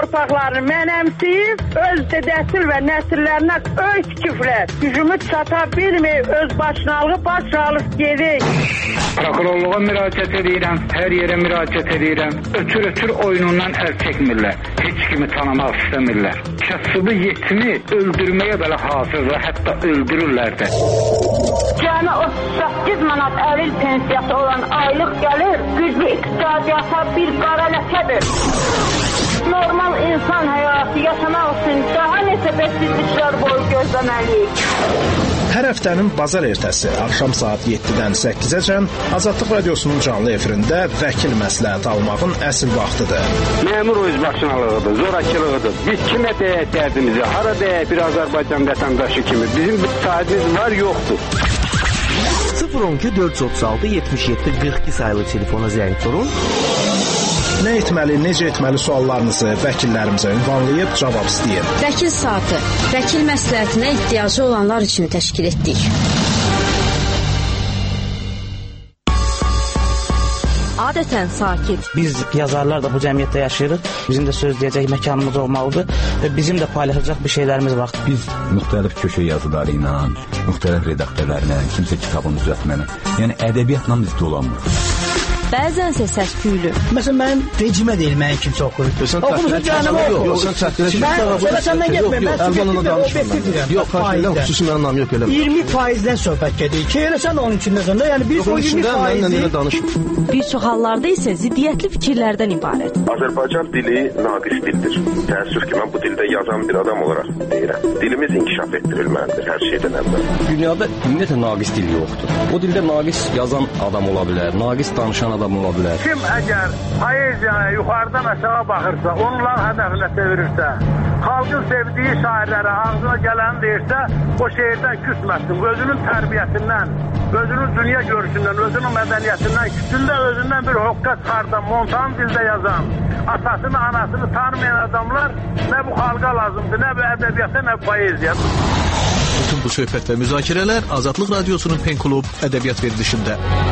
torpaqlarını mənəmsəyib, öz dədəsil və nəsillərinə öy tikiblər. Gücümü çata bilməyib, öz başınalığı başalıb gedik. Prokurorluğa müraciət edirəm, hər yerə müraciət edirəm. Ötür oyunundan əl çəkmirlər. Heç kimi tanımaq istəmirlər. Kasıbı yetimi öldürməyə belə hazırlar, hətta öldürürlər də. Cəmi 38 manat əril pensiyası olan aylıq gəlir, güclü iqtisadiyyata bir qara ləkədir. Normal insan həyatı yaşamaq üçün daha neçə bəsizliklər boyu gözləməliyik. Hər həftənin bazar ertəsi axşam saat 7-dən 8-əcən Azadlıq Radiosunun canlı efirində vəkil məsləhəti almağın əsl vaxtıdır. Məmur özbaşınalığıdır, zorakılığıdır. Biz kimə deyək dərdimizi, hara deyək bir Azərbaycan vətəndaşı kimi. Bizim bir sahibimiz var, yoxdur. 012 436 77 42 sayılı telefona zəng vurun. Nə etməli, necə etməli suallarınızı vəkillərimizə ünvanlayıb cavab istəyin. Vəkil saatı, vəkil məsləhətinə ehtiyacı olanlar üçün təşkil etdik. Adətən sakit. Biz yazarlar da bu cəmiyyətdə yaşayırıq. Bizim də söz deyəcək məkanımız olmalıdır və bizim də paylaşacaq bir şeylərimiz var. Biz müxtəlif köşə yazıları ilə, müxtəlif redaktörlərlə, kimsə kitabını düzəltməklə, yəni ədəbiyyatla biz dolanmırıq. Bəzənsə səs-küylü. Məsələn, mənim vecimə deyil, mənim kimsə oxuyur. Oxumusan cəhənnəmə oxuyur. Mən səndən getməyəm, mən subjektiv və obyektiv deyirəm. Yox, xüsusi mənim namı yox, eləmə. 20%-dən söhbət gedir. Ki, eləsən onun içində sonra, yəni biz o 20%-i... Bir çox hallarda isə ziddiyyətli fikirlərdən ibarət. Azərbaycan dili naqis dildir. Təəssüf ki, mən bu dildə yazan bir adam olaraq deyirəm. Dilimiz inkişaf etdirilməlidir hər şeydən əvvəl. Dünyada ümumiyyətlə naqis dil yoxdur. O dildə naqis yazan adam ola bilər, naqis danışan adam ola bilər. Kim əgər poeziyaya yuxarıdan aşağı baxırsa, onlar hədəfinə çevirirsə, xalqın sevdiyi şairlərə ağzına gələni deyirsə, o şeirdən küsməsin. Özünün tərbiyəsindən, özünün dünya görüşündən, özünün mədəniyyətindən küsün də özündən bir hoqqa çıxardan, montan dildə yazan, atasını, anasını tanımayan adamlar nə bu xalqa lazımdır, nə bu ədəbiyyata, nə bu poeziya. Bütün bu söhbət və müzakirələr Azadlıq Radiosunun Pen Klub ədəbiyyat verilişində.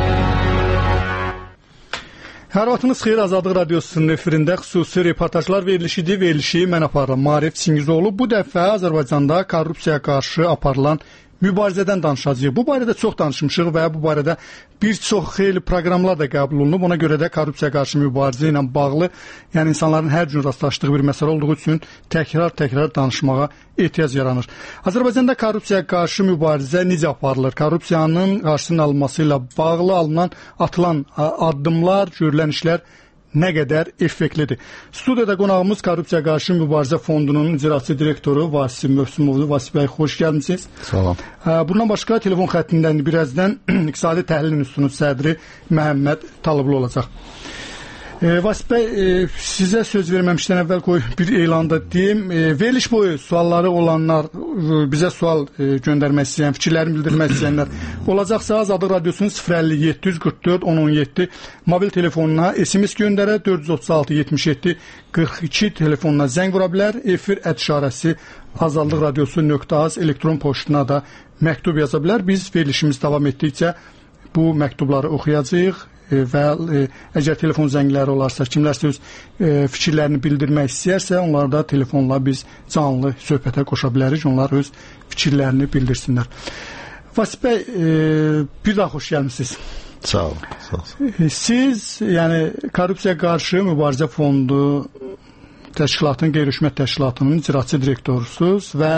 Hər vaxtınız xeyir, Azadlıq Radiosunun efirində xüsusi reportajlar verilişidir. Verilişi mən aparıram, Marif Singizoğlu. Bu dəfə Azərbaycanda korrupsiyaya qarşı aparılan mübarizədən danışacağıq. Bu barədə çox danışmışıq və bu barədə bir çox xeyli proqramlar da qəbul olunub. Ona görə də korrupsiyaya qarşı mübarizə ilə bağlı, yəni insanların hər gün rastlaşdığı bir məsələ olduğu üçün təkrar danışmağa ehtiyac yaranır. Azərbaycanda korrupsiyaya qarşı mübarizə necə aparılır? Korrupsiyanın qarşısının alınması ilə bağlı atılan addımlar, görülən işlər nə qədər effektlidir? Studiyada qonağımız Korrupsiya Qarşı Mübarizə Fondunun icraçı direktoru Vasif Mövsümovdur. Vasif bəy, xoş gəldiniz. Sağ olun. Bundan başqa telefon xəttindən birazdan İqtisadi Təhlil İnstitutunun sədri Məhəmməd Talıblı olacaq. Vasif bəy, sizə söz verməmişdən əvvəl bir elanda deyim. Veriliş boyu sualları olanlar, bizə sual göndərmək istəyən, fikirlərini bildirmək istəyənlər olacaqsa Azadlıq Radiosunun 050 744 1017 mobil telefonuna SMS göndərə, 436 77 42 telefonuna zəng vura bilər. Efir @ azadlıqradiosu.az elektron poçtuna da məktub yaza bilər. Biz verilişimiz davam etdikcə bu məktubları oxuyacağıq və əgər telefon zəngləri olarsa, kimlərsə öz fikirlərini bildirmək istəyərsə, onları da telefonla biz canlı söhbətə qoşa bilərik, onlar öz fikirlərini bildirsinlər. Vasif bəy, bir daha xoş gəlmişsiniz. Sağ olun. Siz, yəni Korrupsiya Qarşı Mübarizə Fondu təşkilatının, qeyri-hökumət təşkilatının icraçı direktorusunuz və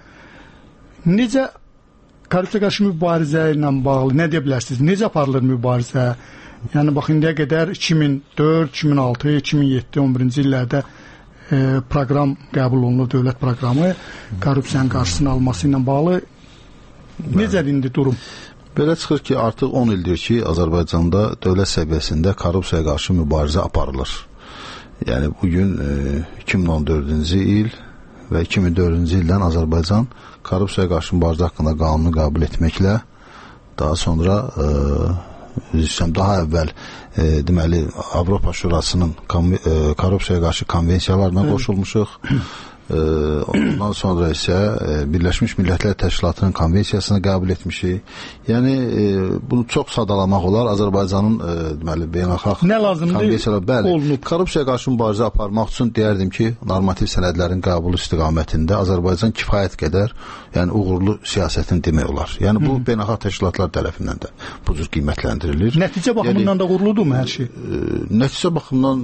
necə Korrupsiya Qarşı Mübarizə ilə bağlı nə deyə bilərsiniz? Necə aparılır mübarizə? Yəni, bax, indiyə qədər 2004, 2006, 2007, 11-ci illərdə proqram qəbul olunur, dövlət proqramı, korrupsiyanın qarşısının alması ilə bağlı. Necədir indi durum? Belə çıxır ki, artıq 10 ildir ki, Azərbaycanda dövlət səviyyəsində korrupsiyaya qarşı mübarizə aparılır. Yəni, bugün 2014-cü il və 2004-cü ildən Azərbaycan korrupsiyaya qarşı mübarizə haqqında qanunu qəbul etməklə, daha sonra daha əvvəl deməli Avropa Şurasının korrupsiyaya qarşı konvensiyalarına qoşulmuşuq Ondan sonra isə Birləşmiş Millətlər Təşkilatının konvensiyasını qəbul etmişik. Yəni bunu çox sadalamaq olar. Azərbaycanın deməli beynəlxalq konvensiyalar olunub. Korrupsiyaya qarşı mübarizə aparmaq üçün deyərdim ki, normativ sənədlərin qəbulu istiqamətində Azərbaycan kifayət qədər, yəni uğurlu siyasətin demək olar. Yəni bu beynəlxalq təşkilatlar tərəfindən də bu cür qiymətləndirilir. Nəticə baxımından da uğurludurmu hər şey? Nəticə baxımından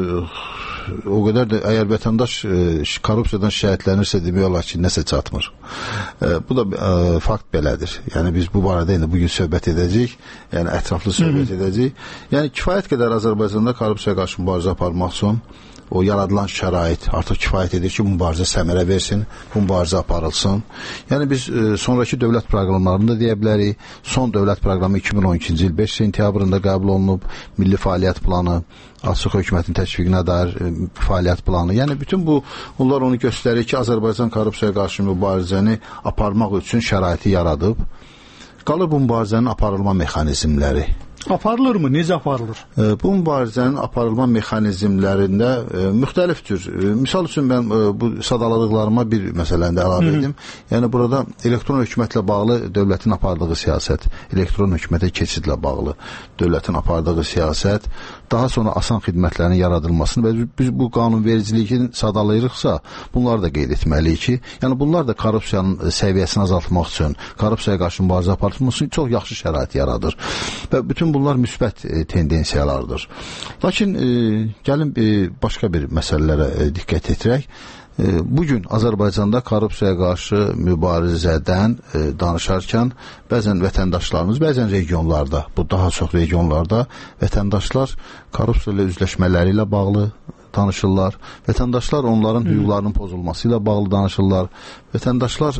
o qədər də əgər vətəndaş korrupsiyadan şikayətlənirsə demək olar ki, nəsə çatmır. Bu da fakt belədir. Yəni biz bu barədə indi bugün söhbət edəcəyik. Yəni ətraflı söhbət edəcəyik. Yəni kifayət qədər Azərbaycanda korrupsiyaya qarşı mübarizə aparmaq üçün o yaradılan şərait artıq kifayət edir ki, mübarizə səmərə versin, bu mübarizə aparılsın. Yəni biz sonraki dövlət proqramlarını da deyə bilərik. Son dövlət proqramı 2012-ci il 5 sentyabrında qəbul olunub. Milli fəaliyyət planı, açıq hökumətin təşviqinə dair fəaliyyət planı. Yəni bütün bunlar onu göstərir ki, Azərbaycan korrupsiyaya qarşı mübarizəni aparmaq üçün şəraiti yaradıb. Qalır bu mübarizənin aparılma mexanizmləri. Aparılırmı? Necə aparılır? Bu mübarizənin aparılma mexanizmlərində müxtəlif tür. Misal üçün mən bu sadaladıqlarıma bir məsələni də əlavə edim. Yəni burada elektron hökumətlə bağlı dövlətin apardığı siyasət, elektron hökumətə keçidlə bağlı dövlətin apardığı siyasət, daha sonra asan xidmətlərin yaradılmasını və biz bu qanunvericiliyin sadalayırıqsa, bunları da qeyd etməliyik ki, yəni bunlar da korrupsiyanın səviyyəsini azaltmaq üçün, korrupsiyaya qarşı mübarizə aparılması üçün çox yaxşı şərait yaradır. Və bütün bunlar müsbət tendensiyalardır. Lakin gəlin başqa bir məsələlərə diqqət etirək. Bugün Azərbaycanda korrupsiyaya qarşı mübarizədən danışarkən bəzən vətəndaşlarımız, bəzən regionlarda, bu daha çox regionlarda vətəndaşlar korrupsiya ilə üzləşmələri ilə bağlı danışırlar. Vətəndaşlar onların hüquqlarının pozulması ilə bağlı danışırlar. Vətəndaşlar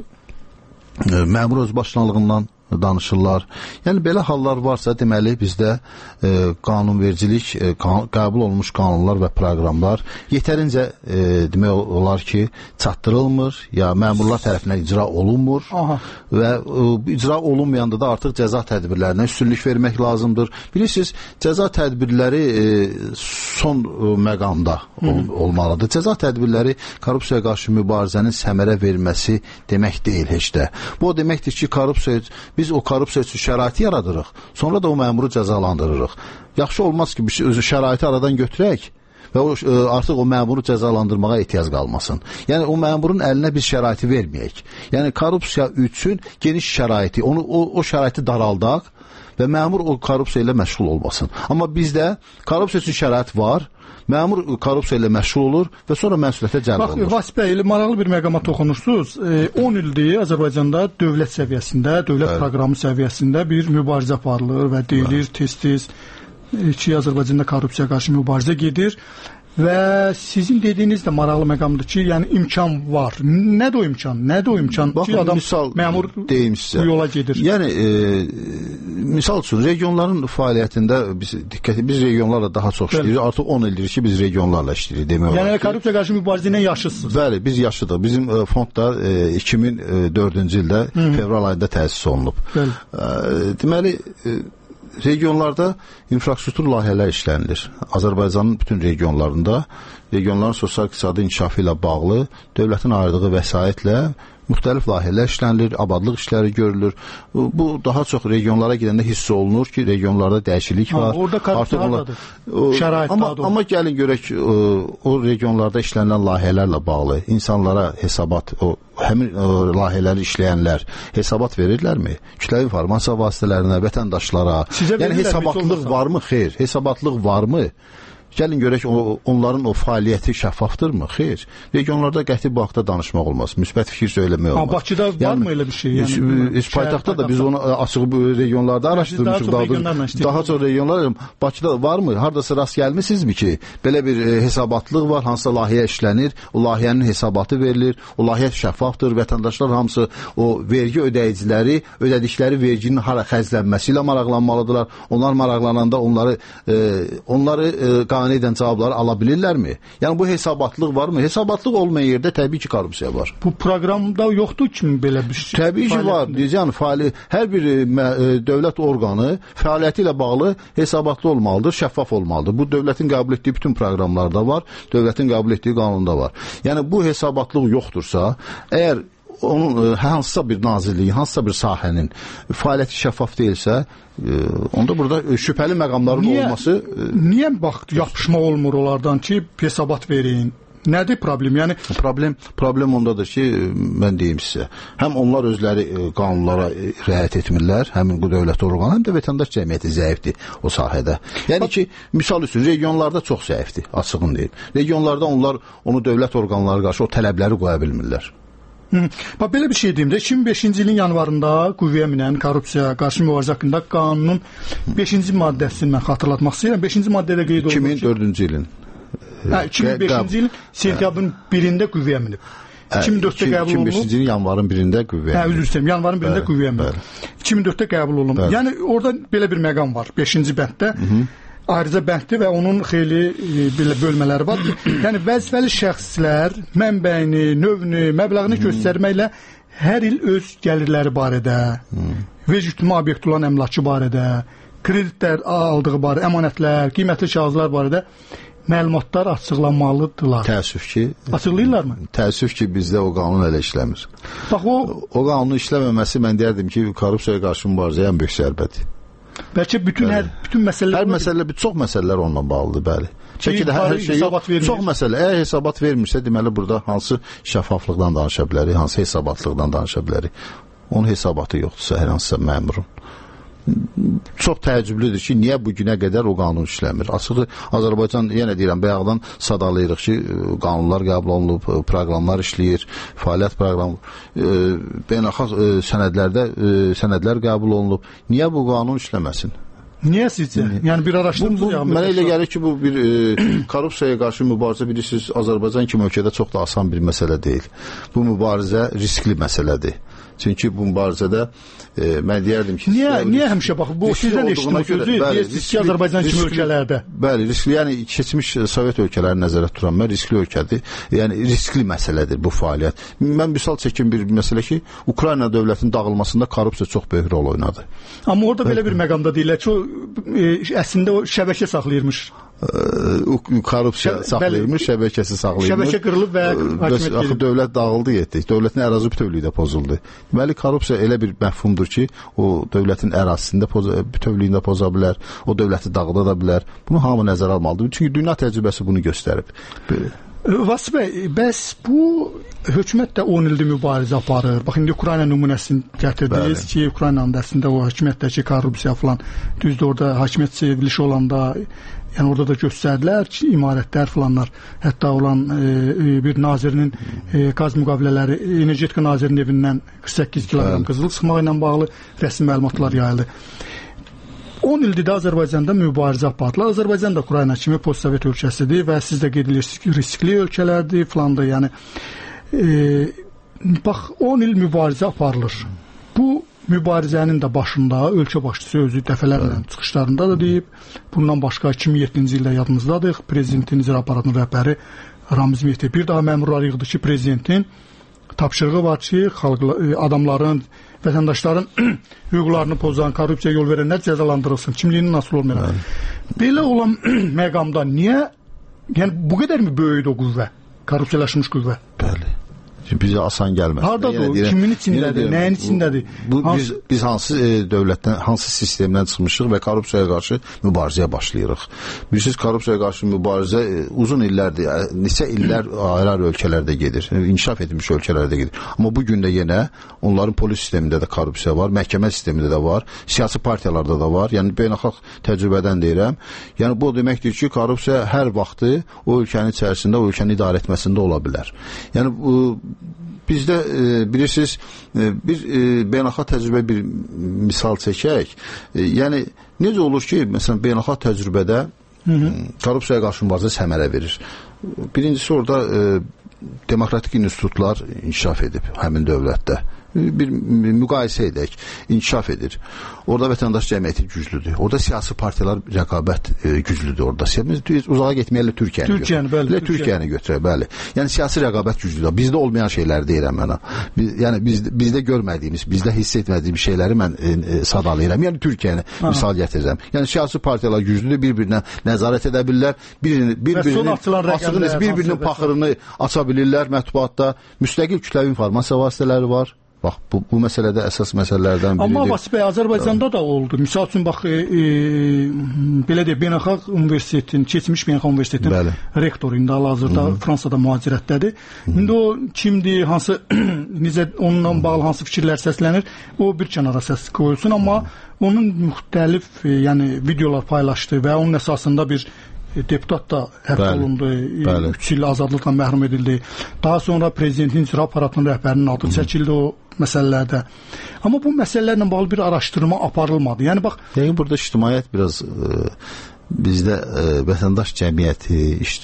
məmur özbaşınalığından danışırlar. Yəni belə hallar varsa, deməli bizdə qanunvericilik, qəbul olunmuş qanunlar və proqramlar yetərincə demək olar ki, çatdırılmır, ya məmurlar tərəfindən icra olunmur və icra olunmayanda da artıq cəza tədbirlərinə üstünlük vermək lazımdır. Bilirsiniz, cəza tədbirləri son məqamda olmalıdır. Cəza tədbirləri korrupsiyaya qarşı mübarizənin səmərə verməsi demək deyil heç də. Bu o deməkdir ki, biz o korrupsiya üçün şəraiti yaradırıq, sonra da o məmuru cəzalandırırıq. Yaxşı olmaz ki, özü şəraiti aradan götürək və artıq o məmuru cəzalandırmağa ehtiyac qalmasın. Yəni o məmurun əlinə biz şəraiti verməyək. Yəni korrupsiya üçün geniş şəraiti, o şəraiti daraldaq və məmur o korrupsiya ilə məşğul olmasın. Amma bizdə korrupsiya üçün şərait var, məmur korrupsiya ilə məşğul olur və sonra məsuliyyətə cəlb olunur. Vasif bəy, maraqlı bir məqama toxunursunuz. 10 ildir Azərbaycanda dövlət səviyyəsində, dövlət proqramı səviyyəsində bir mübarizə aparılır və deyilir tez-tez ki, Azərbaycanda korrupsiyaya qarşı mübarizə gedir. Və sizin dediyiniz də maraqlı məqamdır ki, yəni imkan var. Nədir o imkan? Nədir o imkan ki, adam məmur bu yola gedir? Yəni, misal üçün, regionların fəaliyyətində biz regionlarla daha çox işləyirik. Artıq 10 ildir ki, biz regionlarla işləyirik, demək olar. Yəni, korrupsiya qarşı mübarizə ilə yaşısınız? Bəli, biz yaşıdıq. Bizim fondda 2004-cü ildə fevral ayında təsis olunub. Deməli, regionlarda infrastruktur layihələr işlənilir. Azərbaycanın bütün regionlarında regionların sosial-iqtisadi inkişafı ilə bağlı dövlətin ayırdığı vəsaitlə müxtəlif layihələr işlənilir, abadlıq işləri görülür. Bu daha çox regionlara gedəndə hiss olunur ki, regionlarda dəyişiklik var. Orada korrupsiyadır. Şərait daha doğru. Amma gəlin görək, o regionlarda işlənilən layihələrlə bağlı insanlara hesabat, həmin layihələri işləyənlər hesabat verirlərmi? Kütləvi informasiya vasitələrinə, vətəndaşlara. Yəni hesabatlıq varmı? Xeyr. Hesabatlıq varmı? Gəlin görək, onların o fəaliyyəti şəffafdırmı? Xeyr. Regionlarda qəti bu haqda danışmaq olmaz. Müsbət fikir söyləmək olmaz. Bakıda varmı elə bir şey? Paytaxtda da biz onu açıq regionlarda araşdırmışıq. Daha çox regionlar, Bakıda varmı? Haradasa rast gəlmisinizmi ki, belə bir hesabatlıq var, hansısa layihə işlənir, o layihənin hesabatı verilir, o layihə şəffafdır, vətəndaşlar hamısı o vergi ödəyiciləri, ödədikləri verginin hara xərclənməsi ilə maraqlanmalıdırlar. Onlar maraqlananda onları qane edən cavabları ala bilirlərmi? Yəni bu hesabatlıq varmı? Hesabatlıq olmayan yerdə təbii ki, korrupsiya var. Bu proqramda yoxdur kimi belə bir şey? Təbii ki, var. Yəni hər bir dövlət orqanı fəaliyyəti ilə bağlı hesabatlı olmalıdır, şəffaf olmalıdır. Bu dövlətin qəbul etdiyi bütün proqramlarda var, dövlətin qəbul etdiyi qanunda var. Yəni bu hesabatlıq yoxdursa, əgər onun hansısa bir nazirliyin, hansısa bir sahənin fəaliyyəti şəffaf deyilsə, onda burada şübhəli məqamların olması... Niyə bax, yapışma olmur onlardan ki, hesabat verin? Nədir problem? Yəni problem ondadır ki, mən deyim sizə, həm onlar özləri qanunlara riayət etmirlər, həmin bu dövlət orqanı, həm də vətəndaş cəmiyyəti zəifdir o sahədə. Yəni ki, misal üçün, regionlarda çox zəifdir, açığın deyil. Regionlarda onlar onu dövlət orqanları qarşı o tələbləri qoya bilmirlər. Bax, belə bir şey deyim də, 2005-ci ilin yanvarında qüvvəyə minən korrupsiya qarşı mübarizə haqqında qanunun 5-ci maddəsini mən xatırlatmaq istəyirəm. 5-ci maddədə qeyd olunur ki, 2004-cü ilin 2005-ci il sentyabrın 1-də qüvvəyə minib. 2004-də qəbul olunub. 2005-ci ilin yanvarın 1-də qüvvəyə minib. Üzr istəyirəm, yanvarın 1-də qüvvəyə minib. 2004-də qəbul olunub. Yəni orada belə bir məqam var 5-ci bənddə. Ayrıca bənddir və onun xeyli belə bölmələri var. Yəni vəzifəli şəxslər mənbəyini, növünü, məbləğini göstərməklə hər il öz gəlirləri barədə, vecütmə obyekti olan əmlakı barədə, kreditlər aldığı barədə, əmanətlər, qiymətli kağızlar barədə məlumatlar açıqlanmalıdırlar. Təəssüf ki, açıqlayırlarmı? Təəssüf ki, bizdə o qanun elə işləmir. Bax o qanunun işləməməsi mən deyərdim ki, korrupsiyaya qarşı mübarizəyə ən böyük zərbədir. Bəlkə bütün məsələlər... Hər məsələ, çox məsələlər onunla bağlıdır, bəli. Bəlkə də hər şey yox, çox məsələ. Əgər hesabat vermirsə, deməli burada hansı şəffaflıqdan danışa bilərik, hansı hesabatlıqdan danışa bilərik. Onun hesabatı yoxdursa, hər hansısa məmurun. Çox təəccüblüdür ki, niyə bu günə qədər o qanun işləmir? Açığı, Azərbaycan, yenə deyirəm, bayaqdan sadalayırıq ki, qanunlar qəbul olunub, proqramlar işləyir, fəaliyyət proqramı, beynəlxalq sənədlər qəbul olunub. Niyə bu qanun işləməsin? Niyə sizcə? Yəni bir araşdırma mənə elə gəlir ki, bu bir korrupsiyaya qarşı mübarizə, bilirsiniz, Azərbaycan kimi ölkədə çox da asan bir məsələ deyil. Bu mübarizə riskli məsələdir. Çünki bu mübarizədə mən deyərdim ki... Niyə həmişə bax, bu sizdən eşitdim o sözü, deyirsiniz ki, Azərbaycan kimi ölkələrdə? Bəli, riskli, yəni keçmiş Sovet ölkələrini nəzərət turan mən riskli ölkədir, yəni riskli məsələdir bu fəaliyyət. Mən misal çəkim bir məsələ ki, Ukrayna dövlətinin dağılmasında korrupsiya çox böyük rol oynadı. Amma orada belə bir məqamda deyirlər ki, əslində o şəbəkə saxlayırmış. Korrupsiya saxlayırmış, şəbəkəsi saxlayırmış. Şəbəkə qırılıb və hakimiyyət gəlib. Dövlət dağıldı, getdi. Dövlətin ərazi bütövlüyü də pozuldu. Deməli, korrupsiya elə bir məfhumdur ki, o dövlətin ərazisində bütövlüyündə poza bilər, o dövləti dağıda da bilər. Bunu hamı nəzərə almalıdır. Çünki dünya təcrübəsi bunu göstərib. Vasif bəy, bəs bu hökumət də 10 ildir mübarizə aparır. Bax, indi Ukrayna nümunəsini gətirdiniz ki, Ukraynanın əslində o hökumətdəki korrupsiya falan, düzdür, orada hakimiyyət çevrilişi olanda, yəni orada da göstərdilər ki, imarətlər falanlar, hətta olan bir nazirinin qaz müqavilələri, energetika nazirinin evindən 48 kilogram qızıl sıxmaq ilə bağlı rəsmi məlumatlar yayıldı. 10 ildir də Azərbaycanda mübarizə apardılar. Azərbaycan da Ukrayna kimi postsovet ölkəsidir və siz də qeyd edirsiniz ki, riskli ölkələrdir falan da, yəni bax, 10 il mübarizə aparılır. Bu mübarizənin də başında ölkə başçısı özü dəfələrlə çıxışlarında da deyib, bundan başqa 2007-ci ildə yadımızdadır, prezidentin icra aparatının rəhbəri Ramiz Mehdi bir daha məmurlar yığdı ki, prezidentin tapşırığı var ki, adamların, vətəndaşların hüquqlarını pozan, korrupsiya yol verənlər cəzalandırılsın, kimliyinin nasıl olmayacaq. Belə olan məqamda niyə, yəni bu qədər mi böyüdü o qüvvə, korrupsiyalaşmış qüvvə? Bəli. Bizə asan gəlməz. Hardadır o? Kimin içindədir? Nəyin içindədir? Biz hansı dövlətdən, hansı sistemdən çıxmışıq və korrupsiyaya qarşı mübarizəyə başlayırıq. Bilirsiniz, korrupsiyaya qarşı mübarizə uzun illərdir, neçə illər ayrı ölkələrdə gedir, inkişaf etmiş ölkələrdə gedir. Amma bu gün də yenə onların polis sistemində də korrupsiya var, məhkəmə sistemində də var, siyasi partiyalarda da var. Yəni beynəlxalq təcrübədən deyirəm. Yəni bu deməkdir ki, korrupsiya hər vaxtı o ölkənin içərisində, o ölkəni idarə etməsində ola bilər. Yəni bizdə bilirsiniz, bir beynəlxalq təcrübə bir misal çəkək. Yəni necə olur ki, məsələn, beynəlxalq təcrübədə korrupsiyaya qarşı mübarizə səmərə verir. Birincisi orada demokratik institutlar inkişaf edib həmin dövlətdə. bir müqayisə edək, inkişaf edir. Orada vətəndaş cəmiyyəti güclüdür. Orada siyasi partiyalar rəqabət güclüdür orada. Biz uzağa getməyələ Türkiyəni götürək, bəli. Yəni siyasi rəqabət güclüdür. Bizdə olmayan şeyləri deyirəm mənə. Yəni bizdə görmədiyimiz, bizdə hiss etmədiyimiz şeyləri mən sadalayıram. Yəni Türkiyəni misal gətirirəm. Yəni siyasi partiyalar güclüdür, bir-birinə nəzarət edə bilirlər, bir-birinin paxırını aça bilirlər mətbuatda. Müstəqil kütləvi informasiya vasitələri var. Bax, bu məsələdə əsas məsələlərdən biridir. Amma Vasif bəy, Azərbaycanda da oldu. Misal üçün, bax, belə deyək, Beynəlxalq Universitetin, keçmiş Beynəlxalq Universitetin rektoru indi hal-hazırda Fransada mühacirətdədir. İndi o kimdir, hansı, necə onunla bağlı hansı fikirlər səslənir, o bir kənara səs qoyulsun, amma onun müxtəlif, yəni videolar paylaşdı və onun əsasında bir deputat da həbs olundu, 3 il azadlıqla məhrum edildi. Daha sonra prezidentin icra aparatının rəhbərinin adı çəkildi o məsələlərdə. Amma bu məsələlərlə bağlı bir araşdırma aparılmadı. Yəni bax, burada ictimaiyyət biraz bizdə vətəndaş cəmiyyəti,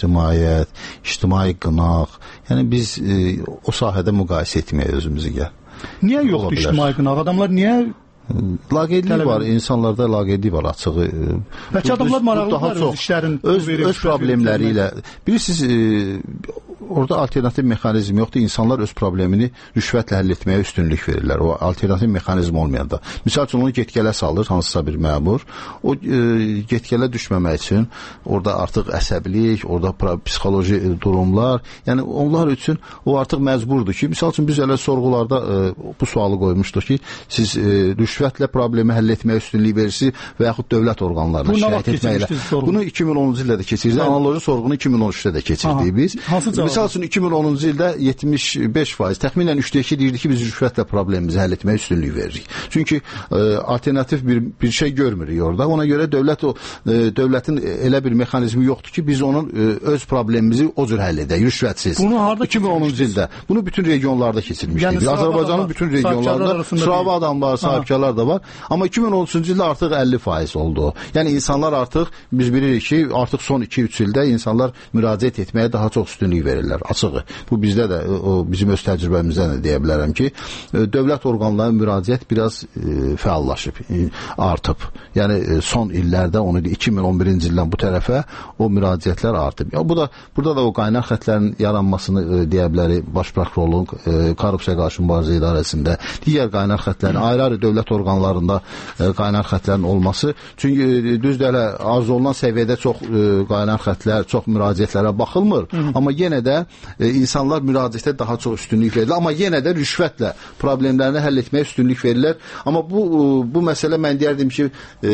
ictimai qınaq, yəni biz o sahədə müqayisə etməyə özümüzü gəl. Niyə yoxdur ictimai qınaq? Adamlar niyə laqeydlik var, insanlarda laqeydlik var, açığı. Bəlkə adamlar maraqlılar öz işlərin, öz problemləri ilə. Bilirsiniz, orada alternativ mexanizm yoxdur. İnsanlar öz problemini rüşvətlə həll etməyə üstünlük verirlər. O alternativ mexanizm olmayanda. Misal üçün onu get-gələ salır hansısa bir məmur. O get-gələ düşməmək üçün orada artıq əsəbilik, orada psixoloji durumlar, yəni onlar üçün o artıq məcburdur ki, misal üçün biz elə sorğularda bu sualı qoymuşduq ki, siz rüşvətlə problemi həll etməyə üstünlük verirsiniz və yaxud dövlət orqanlarına şikayət etməklə. Bunu 2010-cu ildə də keçirdik. Analoji sorğunu 2013-də də keçirdik biz. Misal üçün 2010-cu ildə 75%, təxminən 3-2 deyirdi ki, biz rüşvətlə problemimizi həll etməyə üstünlük veririk. Çünki alternativ bir şey görmürük orada. Ona görə dövlətin elə bir mexanizmi yoxdur ki, biz onun öz problemimizi o cür həll edək, rüşvətsiz. Bunu harda 2010-cu ildə. Bunu bütün regionlarda keçirmişdik. Azərbaycanın bütün regionlarında sıravi var, sahibkarlar da var. Amma 2013-cü ildə artıq 50% oldu. Yəni insanlar artıq, biz bilirik ki, artıq son 2-3 ildə insanlar müraciət etməyə daha çox üstünlük verirlər. Açığı. Bu bizdə də, bizim öz təcrübəmizdən də deyə bilərəm ki, dövlət orqanlarına müraciət biraz fəallaşıb, artıb. Yəni son illərdə, onu 2011-ci ildən bu tərəfə o müraciətlər artıb. Burada da o qaynaq xətlərin yaranmasını deyə bilərik, Baş Prokurorluğun Korrupsiya qarşı mübarizə idarəsində, digər qaynaq xətlərin, ayrı-ayrı dövlət orqanlarında qaynaq xətlərin olması. Çünki düzdür, elə arzu olunan səviyyədə çox qaynaq xətlər, çox müraciətlərə baxılmır. Amma yenə də insanlar müraciətə daha çox üstünlük verirlər. Amma yenə də rüşvətlə problemlərini həll etməyə üstünlük verirlər. Amma bu məsələ mən deyərdim ki,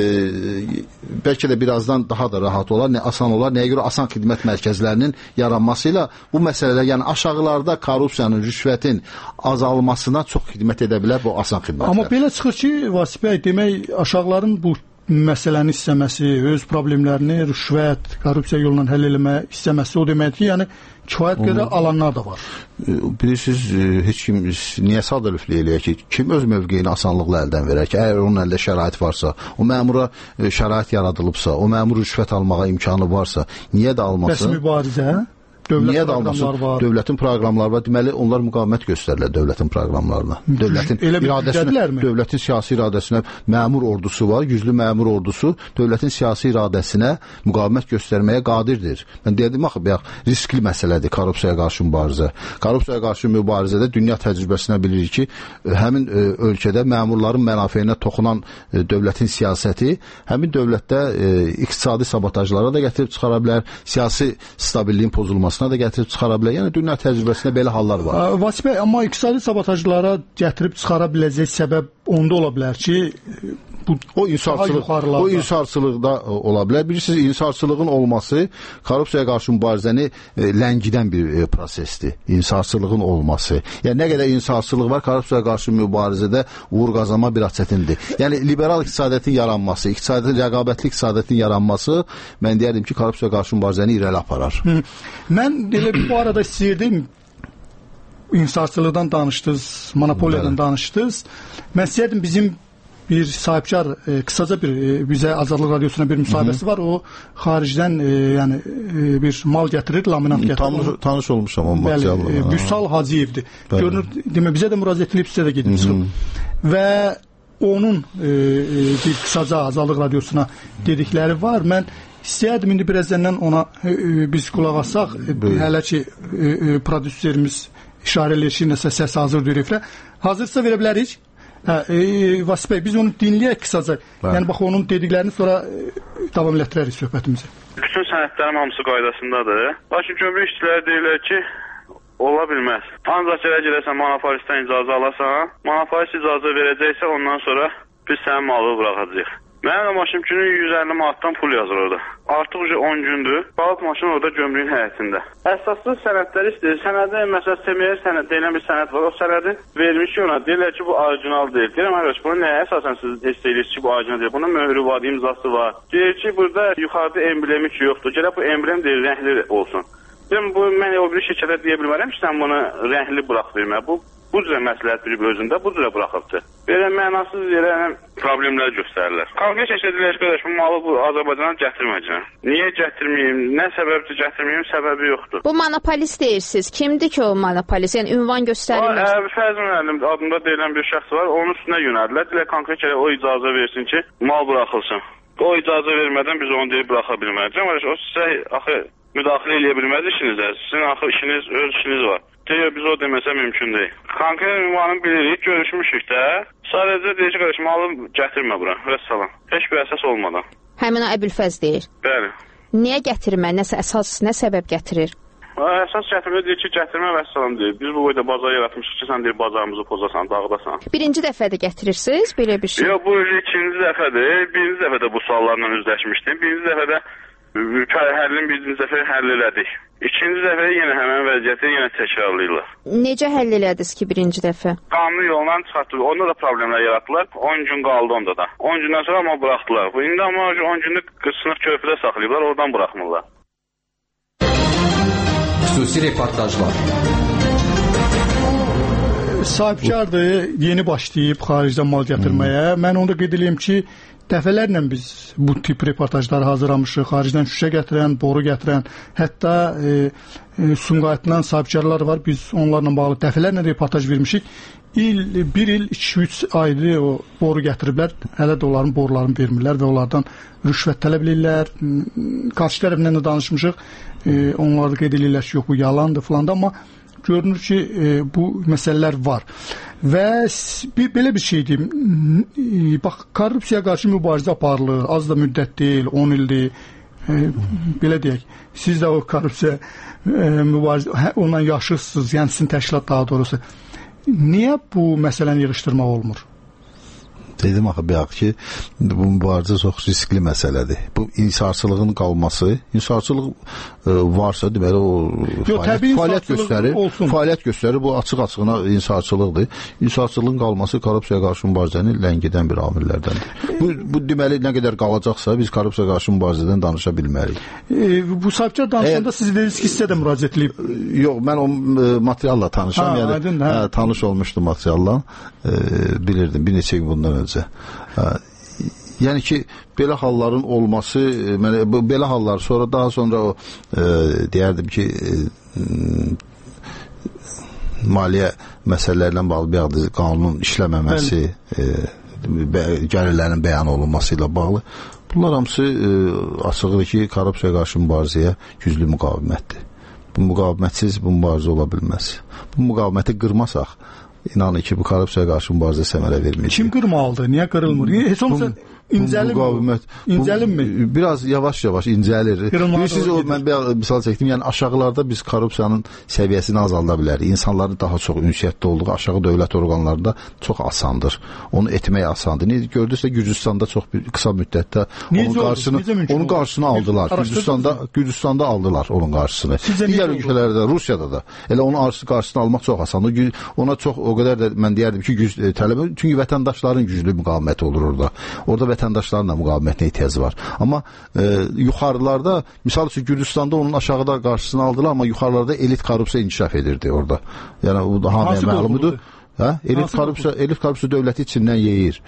bəlkə də birazdan daha da rahat olar, asan olar. Nəyə görə asan xidmət mərkəzlərinin yaranmasıyla bu məsələlər, yəni aşağılarda korrupsiyanın, rüşvətin azalmasına çox xidmət edə bilər bu asan xidmətlər. Amma belə çıxır ki, Vasif bəy, demək aşağıların bu məsələni istəməsi, öz problemlərini rüşvət, korrupsiya yolla həll eləmə istəməsi, o deməkdir ki, yəni kifayət qədər alanlar da var. Bilirsiniz, heç kim niyə sadəliflik eləyək ki, kim öz mövqeyini asanlıqla əldən verər ki, əgər onun əlində şərait varsa, o məmura şərait yaradılıbsa, o məmur rüşvət almağa imkanı varsa, niyə də almasın? Bəs mübarizə? Niyə də almasın? Dövlətin proqramları var. Deməli, onlar müqavimət göstərirlər dövlətin proqramlarına. Dövlətin siyasi iradəsinə məmur ordusu var, güclü məmur ordusu dövlətin siyasi iradəsinə müqavimət göstərməyə qadirdir. Mən deyədim, riskli məsələdir korrupsiyaya qarşı mübarizə. Korrupsiyaya qarşı mübarizədə dünya təcrübəsinə bilirik ki, həmin ölkədə məmurların mənafeyinə toxunan dövlətin siyasəti həmin dövlətdə iqtisadi sabotajlara da gətirib çıxara bilər, siyasi stabilliyin pozulması da gətirib çıxara bilər. Yəni dünya təcrübəsində belə hallar var. Vasif bəy, amma iqtisadi sabotajlara gətirib çıxara biləcək səbəb onda ola bilər ki, o inhisarçılıqda ola bilər. Bilirsiniz, inhisarçılığın olması korrupsiyaya qarşı mübarizəni ləngidən bir prosesdir. İnhisarçılığın olması. Yəni nə qədər inhisarçılıq var, korrupsiyaya qarşı mübarizədə uğur qazanma biraz çətindir. Yəni liberal iqtisadiyyatın yaranması, rəqabətli iqtisadiyyatın yaranması, mən deyərdim ki, korrupsiyaya qarşı mübarizəni irəli aparar. Mən elə bu arada istəyirdim, inhisarçılıqdan danışdınız, monopoliyadan danışdınız. Mən istəyirdim bizim bir sahibkar kısaca bizə Azadlıq Radiosuna bir müsahibəsi var. O xaricdən yəni bir mal gətirir, laminat gətirir. Tanış olmuşam o materialla. Vüsal Hacıyevdir. Görünür, demə bizə də müraciət edib, sizə də gedib çıxıb. Və onun bir kısaca Azadlıq Radiosuna dedikləri var. Mən istəyərdim indi birazdan ona biz qulaq asaq. Hələ ki prodüserimiz işarə edir ki, nəsə səs hazırdır efirə. Hazırsa verə bilərik. Vasif bəy, biz onu dinləyək qısaca. Yəni bax onun dediklərini sonra davam elətdirərik söhbətimizi. Bütün sənədlərim hamısı qaydasındadır. Lakin gömrük işçiləri deyirlər ki, ola bilməz. Ancaq elə gedəsən monopolistdən icazə alasan, monopolist icazə verəcəksə ondan sonra biz sənin malı buraxacağıq. Mənim də maşın günü 150 manatdan pul yazır orada. Artıq 10 gündür. Balıq maşın orada gömrüyün həyətində. Əsaslı sənədləri istəyir. Sənədə məsələn SMR sənəd deyilən bir sənəd var. O sənədi vermiş ki ona. Deyirlər ki bu orijinal deyil. Deyirəm arkadaş bunu nəyə əsasən siz istəyirsiniz ki bu orijinal deyil. Bunun möhrü var, imzası var. Deyir ki burada yuxarıda emblemi ki yoxdur. Gələ bu emblem deyil, rəngli olsun. Deyirəm bu mən o bir şirkətə deyə bilmərəm ki sən bunu rəngli burax vermə. Bu cürə məsləhət bilib özündə, bu cürə buraxıbdır. Belə mənasız yerə problemlər göstərirlər. Kavga çəkdilər qardaş, bu malı bu Azərbaycana gətirməyəcəm. Niyə gətirməyim, nə səbəbdir gətirməyim, səbəbi yoxdur. Bu monopolist deyirsiniz. Kimdir ki o monopolist? Yəni ünvan göstərilmir. Fəzl müəllim adında deyilən bir şəxs var, onun üstünə yönəldilər. Dilə konkret o icazə versin ki, mal buraxılsın. O icazə vermədən biz onu deyib buraxa bilməyəcəm. O sizə axı müdaxilə eləyə bilməz işinizə. Sizin axı işiniz, öz işiniz var. Deyir, biz o deməsə mümkün deyil. Konkret ünvanı bilirik, görüşmüşük də. Sadəcə deyir ki, qardaş, malı gətirmə bura, vəssalam. Heç bir əsas olmadan. Həmin o Əbülfəz deyir. Bəli. Niyə gətirmə, nəsə əsas, nə səbəb gətirir? Əsas gətirmə deyir ki, gətirmə vəssalam deyir. Biz bu boyda bazar yaratmışıq ki, sən deyir bazarımızı pozasan, dağıdasan. Birinci dəfədə gətirirsiniz belə bir şey? Yox, bu ikinci dəfədir. Birinci dəfədə bu suallarla üzləşmişdim. Birinci dəfədə həllin birinci dəfə həll elədik. İkinci dəfə yenə həmən vəziyyəti yenə təkrarlayırlar. Necə həll elədiniz ki birinci dəfə? Qanuni yolla çıxartdılar. Onda da problemlər yaratdılar. 10 gün qaldı onda da. 10 gündən sonra amma buraxdılar. İndi amma 10 günlük sınıf körpüdə saxlayıblar, oradan buraxmırlar. Xüsusi reportajlar. Sahibkardır, yeni başlayıb xaricdən mal gətirməyə. Mən onu da qeyd edeyim ki, dəfələrlə biz bu tip reportajları hazırlamışıq. Xaricdən şüşə gətirən, boru gətirən, hətta Sumqayıtdan sahibkarlar var. Biz onlarla bağlı dəfələrlə reportaj vermişik. Bir il 2-3 aydır o boru gətiriblər. Hələ də onların borularını vermirlər və onlardan rüşvət tələb edirlər. Qarşı tərəflə də danışmışıq. Onlar da qeyd edirlər ki, yox bu yalandır falan da, amma görünür ki, bu məsələlər var. Və belə bir şey deyim, bax, korrupsiyaya qarşı mübarizə aparılır, az da müddət deyil, 10 ildir, belə deyək, siz də o korrupsiya mübarizə, ondan yaşırsınız, yəni sizin təşkilat daha doğrusu. Niyə bu məsələni yığışdırmaq olmur? Dedim axı bayaq ki, bu mübarizə çox riskli məsələdir. Bu inhisarçılığın qalması, inhisarçılıq varsa deməli o fəaliyyət göstərir. Bu açıq-açığına inhisarçılıqdır. İnhisarçılığın qalması korrupsiyaya qarşı mübarizəni ləngidən bir amillərdəndir. Bu deməli nə qədər qalacaqsa biz korrupsiyaya qarşı mübarizədən danışa bilmərik. Bu sahibkar danışanda siz dediniz ki, sizə də müraciət edib. Yox, mən o materialla tanışam. Yəni tanış olmuşdum materialla. Bilirdim bir neçə gün bundan öncə. Yəni ki, belə halların olması, belə hallar sonra daha sonra o deyərdim ki, maliyyə məsələlərlə bağlı bir qanunun işləməməsi, gəlirlərin bəyan olunması ilə bağlı. Bunlar hamısı açıqdır ki, korrupsiyaya qarşı mübarizəyə güclü müqavimətdir. Bu müqavimətsiz bu mübarizə ola bilməz. Bu müqaviməti qırmasaq, İnanın ki, bu korrupsiyaya qarşı mübarizə səmərə verməyəcək. Kim qırmalıdır? Niyə qırılmır? Heç olmasa incəlinmi? Biraz yavaş-yavaş incəlir. Bilirsiniz, mən bir misal çəkdim, yəni aşağılarda biz korrupsiyanın səviyyəsini azalda bilərik. İnsanların daha çox ünsiyyətdə olduğu aşağı dövlət orqanlarında çox asandır. Onu etmək asandır. Gördünüzsə, Gürcüstanda çox qısa müddətdə onun qarşısını aldılar. Gürcüstanda aldılar onun qarşısını. Digər ölkələrdə, Rusiyada da. Elə onun qarşısını almaq çox asandır. Ona çox o qədər də mən deyərdim ki, çünki vətəndaşların güclü müqaviməti olur orada. Orada vətəndaşların da müqavimətinə ehtiyacı var. Amma yuxarılarda, misal üçün Gürcüstanda onun aşağıda qarşısını aldılar, amma yuxarılarda elit korrupsiya inkişaf edirdi orada. Yəni bu da hamıya məlumdur. Elit korrupsiya dövləti içindən yeyir.